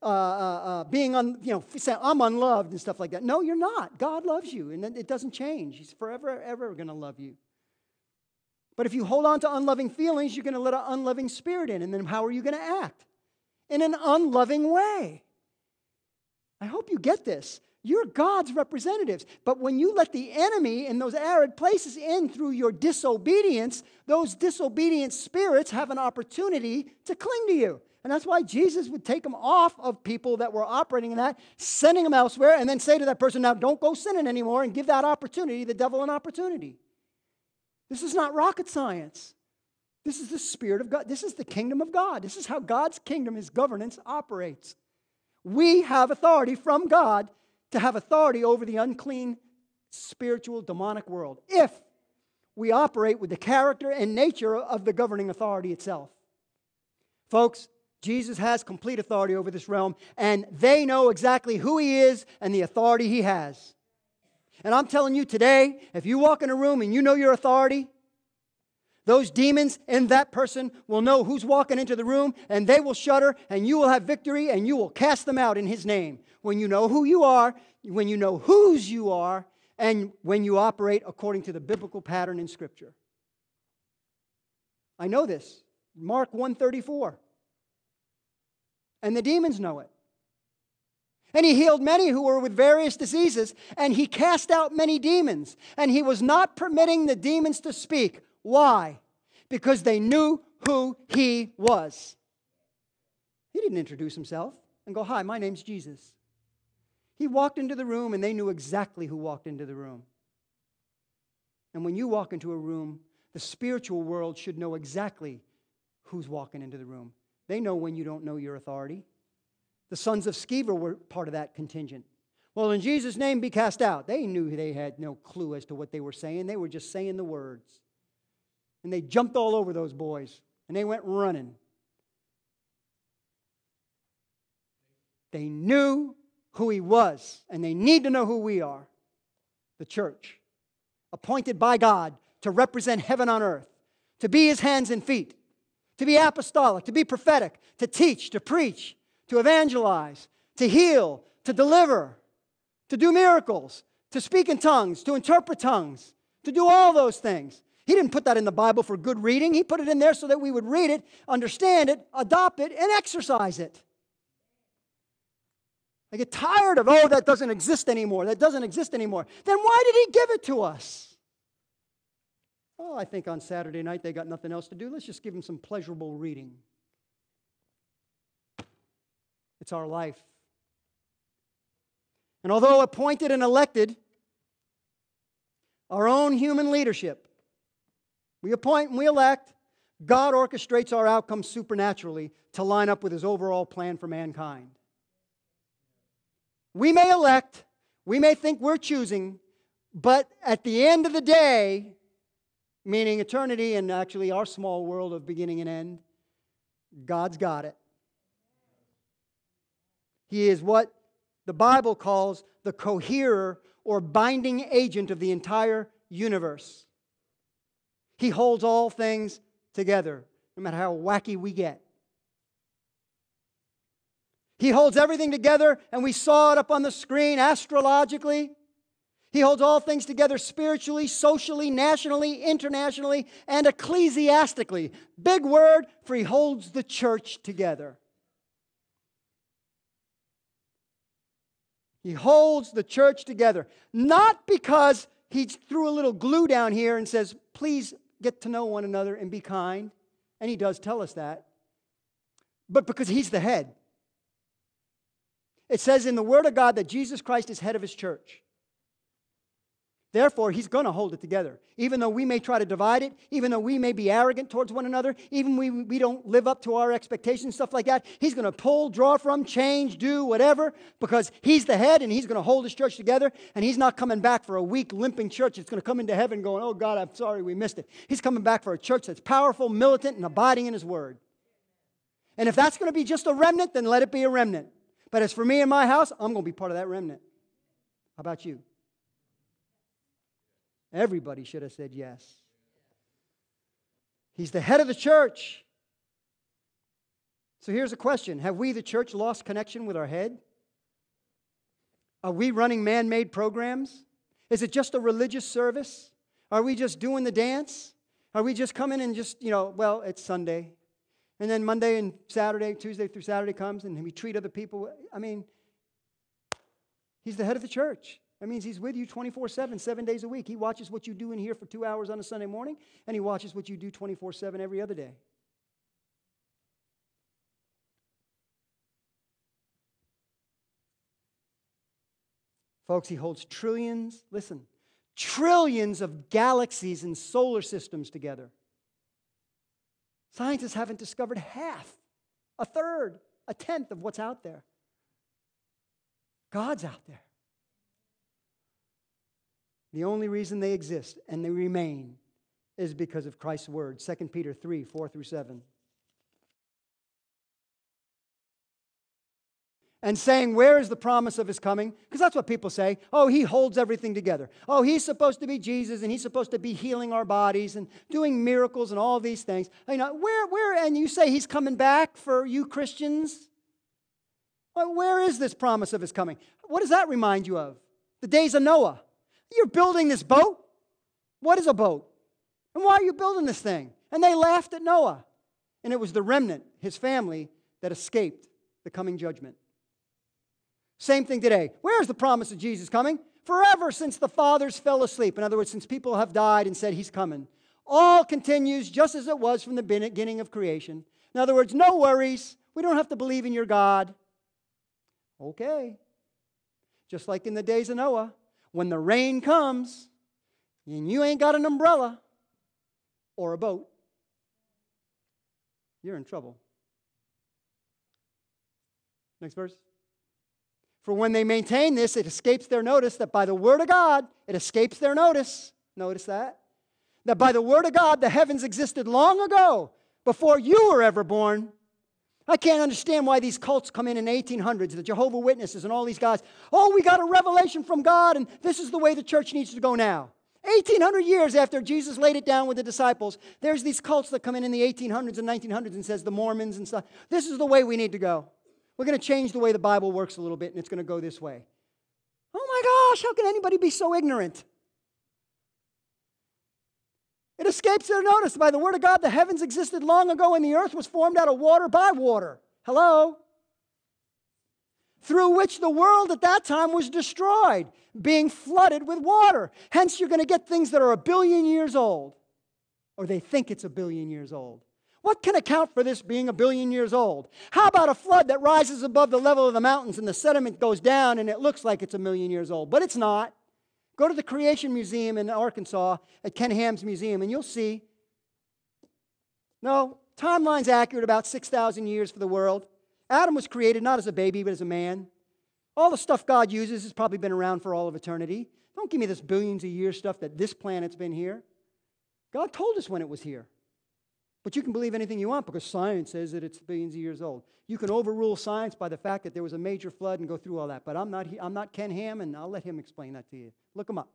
Speaker 1: uh, uh, uh, being, un, you know, saying, I'm unloved and stuff like that. No, you're not. God loves you, and it doesn't change. He's forever, ever going to love you. But if you hold on to unloving feelings, you're going to let an unloving spirit in, and then how are you going to act? In an unloving way. I hope you get this. You're God's representatives. But when you let the enemy in those arid places in through your disobedience, those disobedient spirits have an opportunity to cling to you. And that's why Jesus would take them off of people that were operating in that, sending them elsewhere, and then say to that person, now don't go sinning anymore, and give that opportunity, the devil an opportunity. This is not rocket science. This is the Spirit of God. This is the kingdom of God. This is how God's kingdom, His governance, operates. We have authority from God to have authority over the unclean, spiritual, demonic world if we operate with the character and nature of the governing authority itself. Folks, Jesus has complete authority over this realm, and they know exactly who He is and the authority He has. And I'm telling you today, if you walk in a room and you know your authority, those demons in that person will know who's walking into the room, and they will shudder, and you will have victory, and you will cast them out in His name. When you know who you are, when you know whose you are, and when you operate according to the biblical pattern in Scripture. I know this. Mark one thirty-four. And the demons know it. And He healed many who were with various diseases, and He cast out many demons. And He was not permitting the demons to speak. Why? Because they knew who He was. He didn't introduce Himself and go, hi, my name's Jesus. He walked into the room, and they knew exactly who walked into the room. And when you walk into a room, the spiritual world should know exactly who's walking into the room. They know when you don't know your authority. The sons of Sceva were part of that contingent. Well, in Jesus' name be cast out. They knew they had no clue as to what they were saying. They were just saying the words. And they jumped all over those boys, and they went running. They knew who He was, and they need to know who we are. The church, appointed by God to represent heaven on earth, to be His hands and feet, to be apostolic, to be prophetic, to teach, to preach, to evangelize, to heal, to deliver, to do miracles, to speak in tongues, to interpret tongues, to do all those things. He didn't put that in the Bible for good reading. He put it in there so that we would read it, understand it, adopt it, and exercise it. I get tired of, oh, that doesn't exist anymore. That doesn't exist anymore. Then why did He give it to us? Oh, I think on Saturday night they got nothing else to do. Let's just give them some pleasurable reading. It's our life. And although appointed and elected, our own human leadership, we appoint and we elect, God orchestrates our outcomes supernaturally to line up with His overall plan for mankind. We may elect, we may think we're choosing, but at the end of the day, meaning eternity and actually our small world of beginning and end, God's got it. He is what the Bible calls the coherer or binding agent of the entire universe. He holds all things together, no matter how wacky we get. He holds everything together, and we saw it up on the screen astrologically. He holds all things together spiritually, socially, nationally, internationally, and ecclesiastically. Big word, for He holds the church together. He holds the church together. Not because He threw a little glue down here and says, please get to know one another and be kind. And He does tell us that. But because He's the head. It says in the Word of God that Jesus Christ is head of His church. Therefore, He's going to hold it together. Even though we may try to divide it, even though we may be arrogant towards one another, even we, we don't live up to our expectations, stuff like that, He's going to pull, draw from, change, do, whatever, because He's the head and He's going to hold His church together, and He's not coming back for a weak, limping church that's going to come into heaven going, oh God, I'm sorry we missed it. He's coming back for a church that's powerful, militant, and abiding in His Word. And if that's going to be just a remnant, then let it be a remnant. But as for me and my house, I'm going to be part of that remnant. How about you? Everybody should have said yes. He's the head of the church. So here's a question. Have we, the church, lost connection with our head? Are we running man-made programs? Is it just a religious service? Are we just doing the dance? Are we just coming and just, you know, well, it's Sunday. And then Monday and Saturday, Tuesday through Saturday comes and we treat other people. I mean, he's the head of the church. That means he's with you twenty-four seven, seven days a week. He watches what you do in here for two hours on a Sunday morning, and he watches what you do twenty-four seven every other day. Folks, he holds trillions, listen, trillions of galaxies and solar systems together. Scientists haven't discovered half, a third, a tenth of what's out there. God's out there. The only reason they exist and they remain is because of Christ's word. Second Peter three, four through seven. And saying, where is the promise of his coming? Because that's what people say. Oh, he holds everything together. Oh, he's supposed to be Jesus, and he's supposed to be healing our bodies and doing miracles and all these things. You know, where, where, and you say he's coming back for you Christians? Well, where is this promise of his coming? What does that remind you of? The days of Noah. You're building this boat? What is a boat? And why are you building this thing? And they laughed at Noah. And it was the remnant, his family, that escaped the coming judgment. Same thing today. Where is the promise of Jesus coming? Forever since the fathers fell asleep. In other words, since people have died and said he's coming. All continues just as it was from the beginning of creation. In other words, no worries. We don't have to believe in your God. Okay. Just like in the days of Noah, when the rain comes and you ain't got an umbrella or a boat, you're in trouble. Next verse. For when they maintain this, it escapes their notice that by the word of God, it escapes their notice. Notice that. That by the word of God, the heavens existed long ago, before you were ever born. I can't understand why these cults come in in the eighteen hundreds, the Jehovah's Witnesses and all these guys. Oh, we got a revelation from God, and this is the way the church needs to go now. eighteen hundred years after Jesus laid it down with the disciples, there's these cults that come in in the eighteen hundreds and nineteen hundreds and says the Mormons and stuff. This is the way we need to go. We're going to change the way the Bible works a little bit, and it's going to go this way. Oh my gosh, how can anybody be so ignorant? It escapes their notice. By the word of God, the heavens existed long ago, and the earth was formed out of water by water. Hello? Through which the world at that time was destroyed, being flooded with water. Hence, you're going to get things that are a billion years old, or they think it's a billion years old. What can account for this being a billion years old? How about a flood that rises above the level of the mountains and the sediment goes down and it looks like it's a million years old, but it's not. Go to the Creation Museum in Arkansas at Ken Ham's museum and you'll see. No, timeline's accurate, about six thousand years for the world. Adam was created not as a baby but as a man. All the stuff God uses has probably been around for all of eternity. Don't give me this billions of years stuff that this planet's been here. God told us when it was here. But you can believe anything you want because science says that it's billions of years old. You can overrule science by the fact that there was a major flood and go through all that. But I'm not, I'm not Ken Ham, and I'll let him explain that to you. Look him up.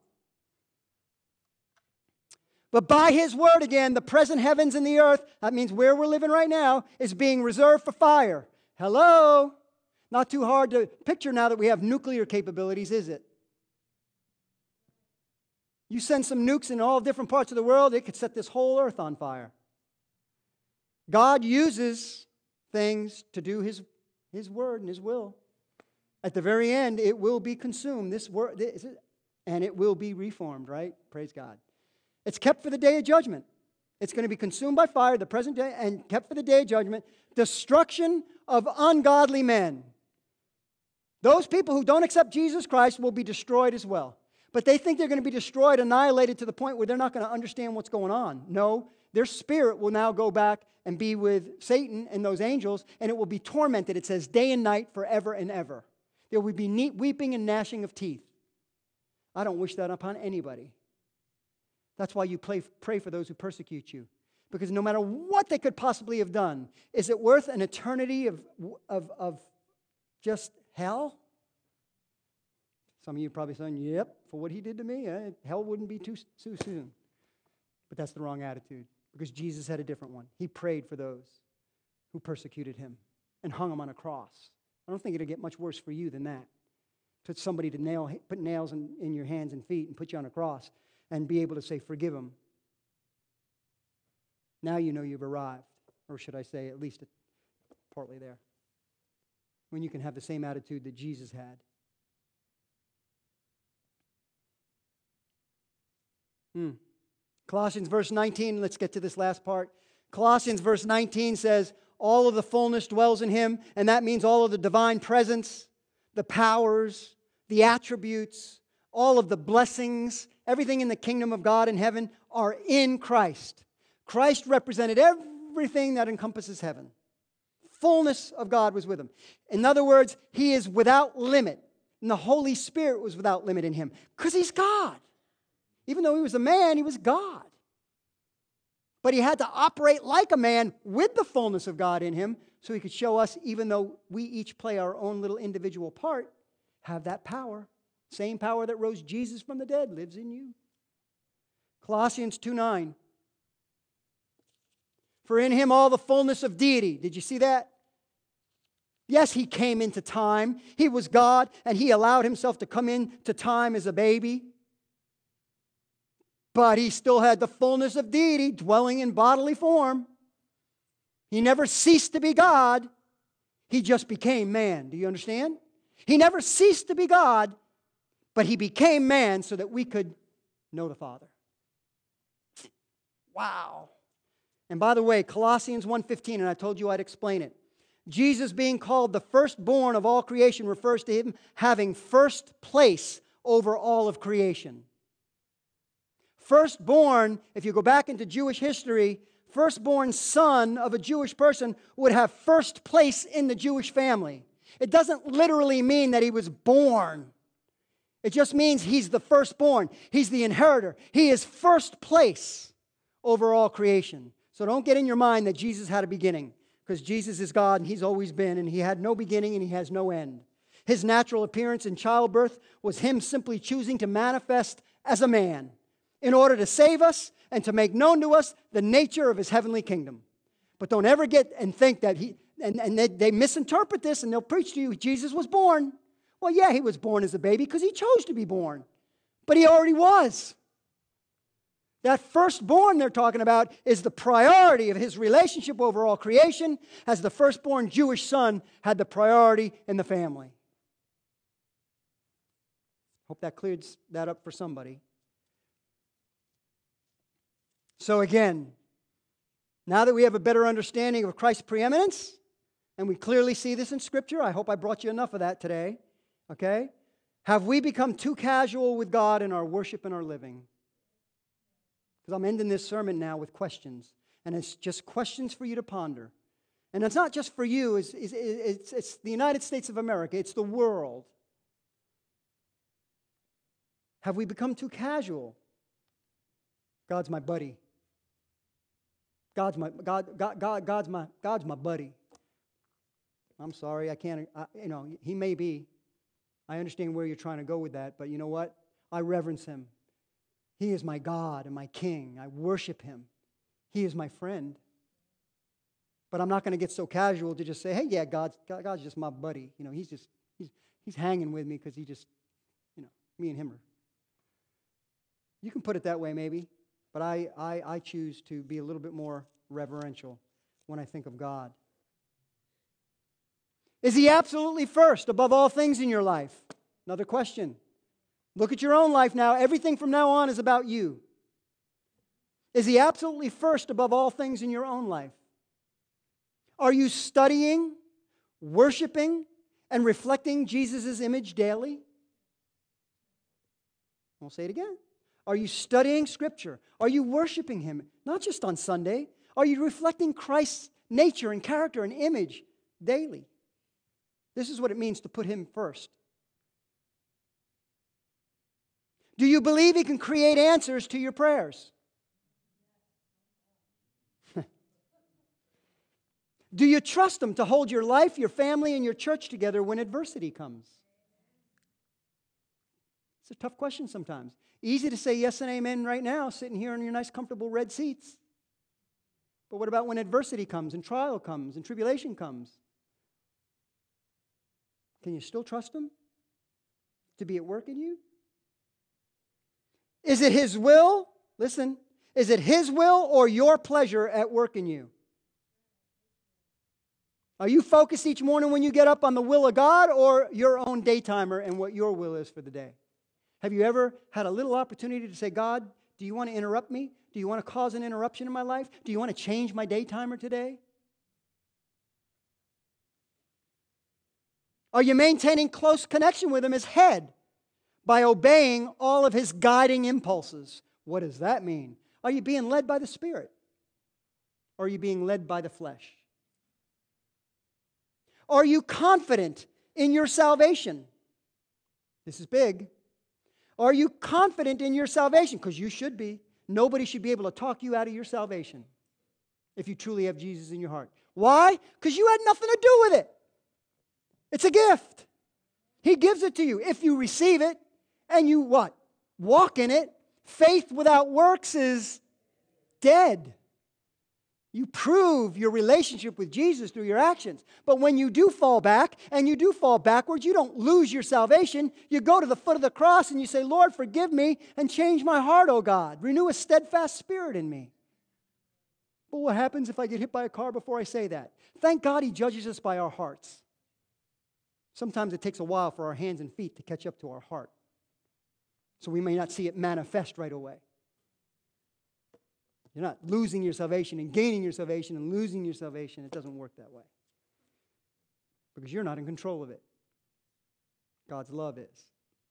Speaker 1: But by his word again, the present heavens and the earth, that means where we're living right now, is being reserved for fire. Hello? Not too hard to picture now that we have nuclear capabilities, is it? You send some nukes in all different parts of the world, it could set this whole earth on fire. God uses things to do his, his word and his will. At the very end, it will be consumed. This word, this, and it will be reformed, right? Praise God. It's kept for the day of judgment. It's going to be consumed by fire, the present day, and kept for the day of judgment. Destruction of ungodly men. Those people who don't accept Jesus Christ will be destroyed as well. But they think they're going to be destroyed, annihilated to the point where they're not going to understand what's going on. No, their spirit will now go back and be with Satan and those angels, and it will be tormented, it says, day and night forever and ever. There will be weeping and gnashing of teeth. I don't wish that upon anybody. That's why you pray, pray for those who persecute you. Because no matter what they could possibly have done, is it worth an eternity of, of, of just hell? Some of you are probably saying, yep, for what he did to me, eh, hell wouldn't be too, too soon. But that's the wrong attitude. Because Jesus had a different one. He prayed for those who persecuted him. and hung him on a cross. I don't think it'll get much worse for you than that. Put somebody to nail, put nails in, in your hands and feet and put you on a cross and be able to say, forgive him. Now you know you've arrived. Or should I say, at least partly there. When you can have the same attitude that Jesus had. Hmm. Colossians verse nineteen, let's get to this last part. Colossians verse nineteen says, all of the fullness dwells in him, and that means all of the divine presence, the powers, the attributes, all of the blessings, everything in the kingdom of God in heaven are in Christ. Christ represented everything that encompasses heaven. Fullness of God was with him. In other words, he is without limit. And the Holy Spirit was without limit in him because he's God. Even though he was a man, he was God. But he had to operate like a man with the fullness of God in him so he could show us, even though we each play our own little individual part, have that power. Same power that rose Jesus from the dead lives in you. Colossians two nine. For in him all the fullness of deity. Did you see that? Yes, he came into time. He was God, and he allowed himself to come into time as a baby. But he still had the fullness of deity dwelling in bodily form. He never ceased to be God. He just became man. Do you understand? He never ceased to be God, but he became man so that we could know the Father. Wow. And by the way, Colossians one fifteen, and I told you I'd explain it. Jesus being called the firstborn of all creation refers to him having first place over all of creation. Firstborn, if you go back into Jewish history, firstborn son of a Jewish person would have first place in the Jewish family. It doesn't literally mean that he was born. It just means he's the firstborn. He's the inheritor. He is first place over all creation. So don't get in your mind that Jesus had a beginning, because Jesus is God and he's always been, and he had no beginning and he has no end. His natural appearance in childbirth was him simply choosing to manifest as a man in order to save us and to make known to us the nature of his heavenly kingdom. But don't ever get and think that he, and, and they, they misinterpret this and they'll preach to you, Jesus was born. Well, yeah, he was born as a baby because he chose to be born. But he already was. That firstborn they're talking about is the priority of his relationship over all creation, as the firstborn Jewish son had the priority in the family. Hope that clears that up for somebody. So again, now that we have a better understanding of Christ's preeminence, and we clearly see this in Scripture, I hope I brought you enough of that today, okay? Have we become too casual with God in our worship and our living? Because I'm ending this sermon now with questions, and it's just questions for you to ponder. And it's not just for you, it's, it's, it's, it's the United States of America, it's the world. Have we become too casual? God's my buddy. God's my God, God, God, God's my God's my buddy. I'm sorry, I can't. I, you know, he may be. I understand where you're trying to go with that, but you know what? I reverence him. He is my God and my King. I worship him. He is my friend. But I'm not going to get so casual to just say, "Hey, yeah, God's God, God's just my buddy." You know, he's just he's he's hanging with me because he just, you know, me and him are. You can put it that way, maybe. But I, I, I choose to be a little bit more reverential when I think of God. Is he absolutely first above all things in your life? Another question. Look at your own life now. Everything from now on is about you. Is he absolutely first above all things in your own life? Are you studying, worshiping, and reflecting Jesus' image daily? I'll say it again. Are you studying Scripture? Are you worshiping him? Not just on Sunday. Are you reflecting Christ's nature and character and image daily? This is what it means to put him first. Do you believe he can create answers to your prayers? Do you trust him to hold your life, your family, and your church together when adversity comes? It's a tough question sometimes. Easy to say yes and amen right now, sitting here in your nice, comfortable red seats. But what about when adversity comes and trial comes and tribulation comes? Can you still trust Him to be at work in you? Is it His will? Listen. Is it His will or your pleasure at work in you? Are you focused each morning when you get up on the will of God or your own daytimer and what your will is for the day? Have you ever had a little opportunity to say, God, do you want to interrupt me? Do you want to cause an interruption in my life? Do you want to change my daytimer today? Are you maintaining close connection with Him as head by obeying all of His guiding impulses? What does that mean? Are you being led by the Spirit? Or are you being led by the flesh? Are you confident in your salvation? This is big. Are you confident in your salvation? Because you should be. Nobody should be able to talk you out of your salvation if you truly have Jesus in your heart. Why? Because you had nothing to do with it. It's a gift. He gives it to you. If you receive it and you what? Walk in it. Faith without works is dead. You prove your relationship with Jesus through your actions. But when you do fall back, and you do fall backwards, you don't lose your salvation. You go to the foot of the cross and you say, Lord, forgive me and change my heart, O God. Renew a steadfast spirit in me. But what happens if I get hit by a car before I say that? Thank God He judges us by our hearts. Sometimes it takes a while for our hands and feet to catch up to our heart. So we may not see it manifest right away. You're not losing your salvation and gaining your salvation and losing your salvation. It doesn't work that way. Because you're not in control of it. God's love is.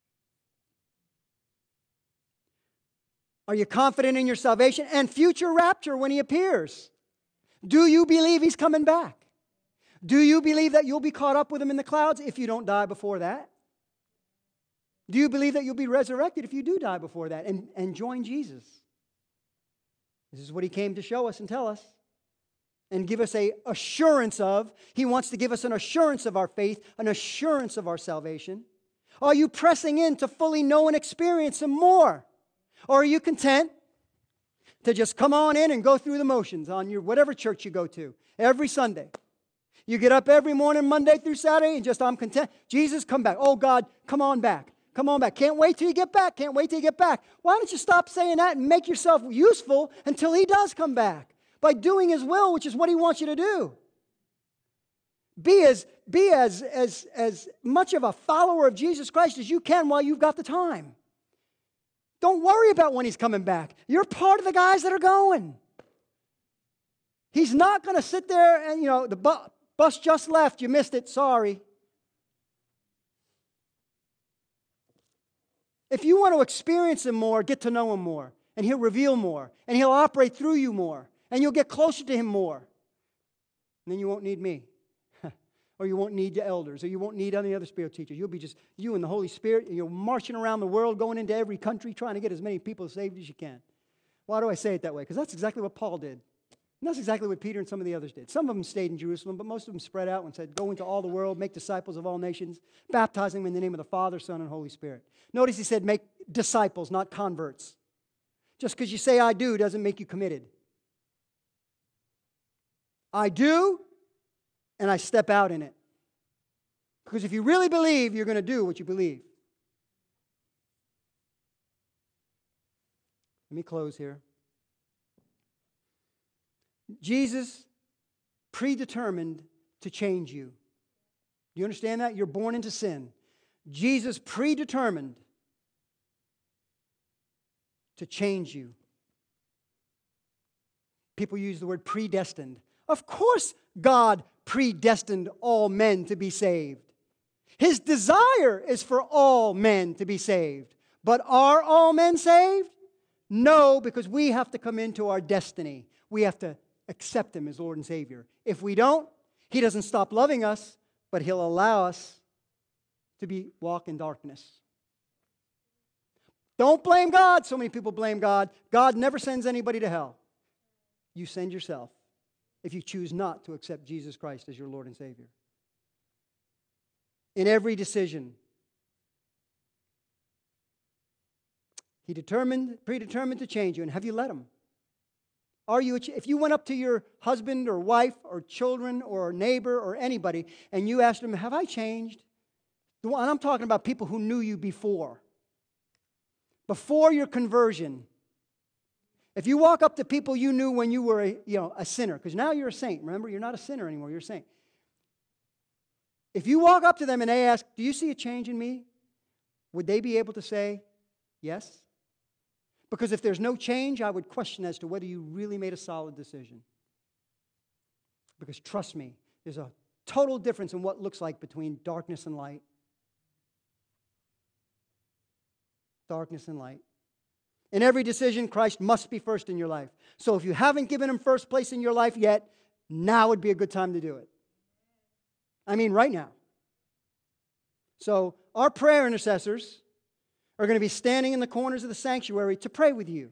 Speaker 1: Are you confident in your salvation and future rapture when He appears? Do you believe He's coming back? Do you believe that you'll be caught up with Him in the clouds if you don't die before that? Do you believe that you'll be resurrected if you do die before that and, and join Jesus? This is what He came to show us and tell us and give us a assurance of. He wants to give us an assurance of our faith, an assurance of our salvation. Are you pressing in to fully know and experience Him more? Or are you content to just come on in and go through the motions on your whatever church you go to every Sunday? You get up every morning, Monday through Saturday, and just, I'm content. Jesus, come back. Oh, God, come on back. Come on back. Can't wait till you get back. Can't wait till you get back. Why don't you stop saying that and make yourself useful until He does come back? By doing His will, which is what He wants you to do. Be as, be as, as, as much of a follower of Jesus Christ as you can while you've got the time. Don't worry about when He's coming back. You're part of the guys that are going. He's not going to sit there and, you know, the bu- bus just left. You missed it. Sorry. If you want to experience Him more, get to know Him more. And He'll reveal more. And He'll operate through you more. And you'll get closer to Him more. And then you won't need me. Or you won't need the elders. Or you won't need any other spiritual teachers. You'll be just you and the Holy Spirit. And you're marching around the world, going into every country, trying to get as many people saved as you can. Why do I say it that way? Because that's exactly what Paul did. And that's exactly what Peter and some of the others did. Some of them stayed in Jerusalem, but most of them spread out and said, go into all the world, make disciples of all nations, baptizing them in the name of the Father, Son, and Holy Spirit. Notice he said make disciples, not converts. Just because you say I do doesn't make you committed. I do, and I step out in it. Because if you really believe, you're going to do what you believe. Let me close here. Jesus predetermined to change you. Do you understand that? You're born into sin. Jesus predetermined to change you. People use the word predestined. Of course, God predestined all men to be saved. His desire is for all men to be saved. But are all men saved? No, because we have to come into our destiny. We have to accept Him as Lord and Savior. If we don't, He doesn't stop loving us, but He'll allow us to be walk in darkness. Don't blame God. So many people blame God. God never sends anybody to hell. You send yourself if you choose not to accept Jesus Christ as your Lord and Savior. In every decision, He determined, predetermined to change you. And have you let Him? Are you, if you went up to your husband or wife or children or neighbor or anybody and you asked them, have I changed? And I'm talking about people who knew you before. Before your conversion. If you walk up to people you knew when you were a, you know, a sinner, because now you're a saint. Remember, you're not a sinner anymore, you're a saint. If you walk up to them and they ask, do you see a change in me? Would they be able to say, yes? Because if there's no change, I would question as to whether you really made a solid decision. Because trust me, there's a total difference in what looks like between darkness and light. Darkness and light. In every decision, Christ must be first in your life. So if you haven't given Him first place in your life yet, now would be a good time to do it. I mean, right now. So our prayer intercessors are going to be standing in the corners of the sanctuary to pray with you.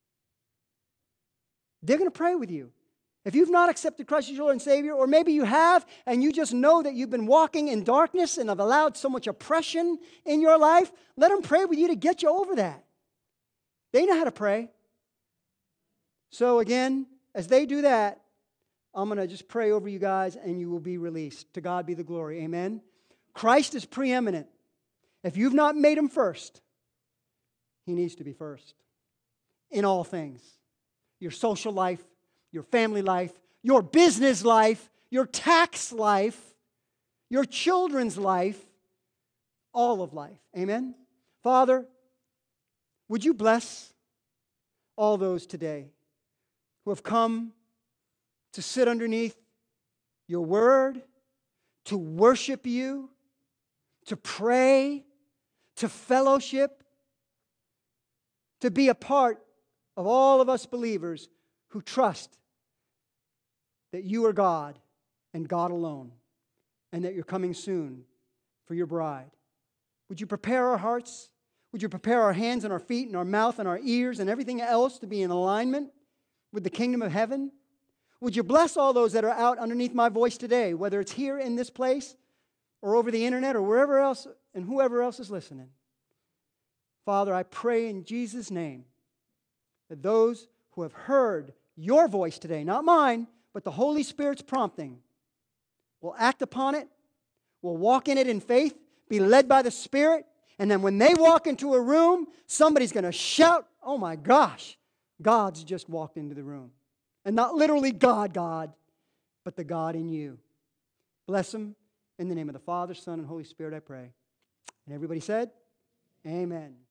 Speaker 1: They're going to pray with you. If you've not accepted Christ as your Lord and Savior, or maybe you have, and you just know that you've been walking in darkness and have allowed so much oppression in your life, let them pray with you to get you over that. They know how to pray. So again, as they do that, I'm going to just pray over you guys and you will be released. To God be the glory. Amen. Christ is preeminent. If you've not made Him first, He needs to be first in all things. Your social life, your family life, your business life, your tax life, your children's life, all of life. Amen. Father, would you bless all those today who have come to sit underneath your word, to worship you, to pray, to fellowship, to be a part of all of us believers who trust that you are God and God alone, and that you're coming soon for your bride. Would you prepare our hearts? Would you prepare our hands and our feet and our mouth and our ears and everything else to be in alignment with the kingdom of heaven? Would you bless all those that are out underneath my voice today, whether it's here in this place or over the internet or wherever else and whoever else is listening? Father, I pray in Jesus' name that those who have heard your voice today, not mine, but the Holy Spirit's prompting, will act upon it, will walk in it in faith, be led by the Spirit, and then when they walk into a room, somebody's going to shout, oh my gosh, God's just walked into the room. And not literally God, God, but the God in you. Bless them in the name of the Father, Son, and Holy Spirit, I pray. And everybody said, amen.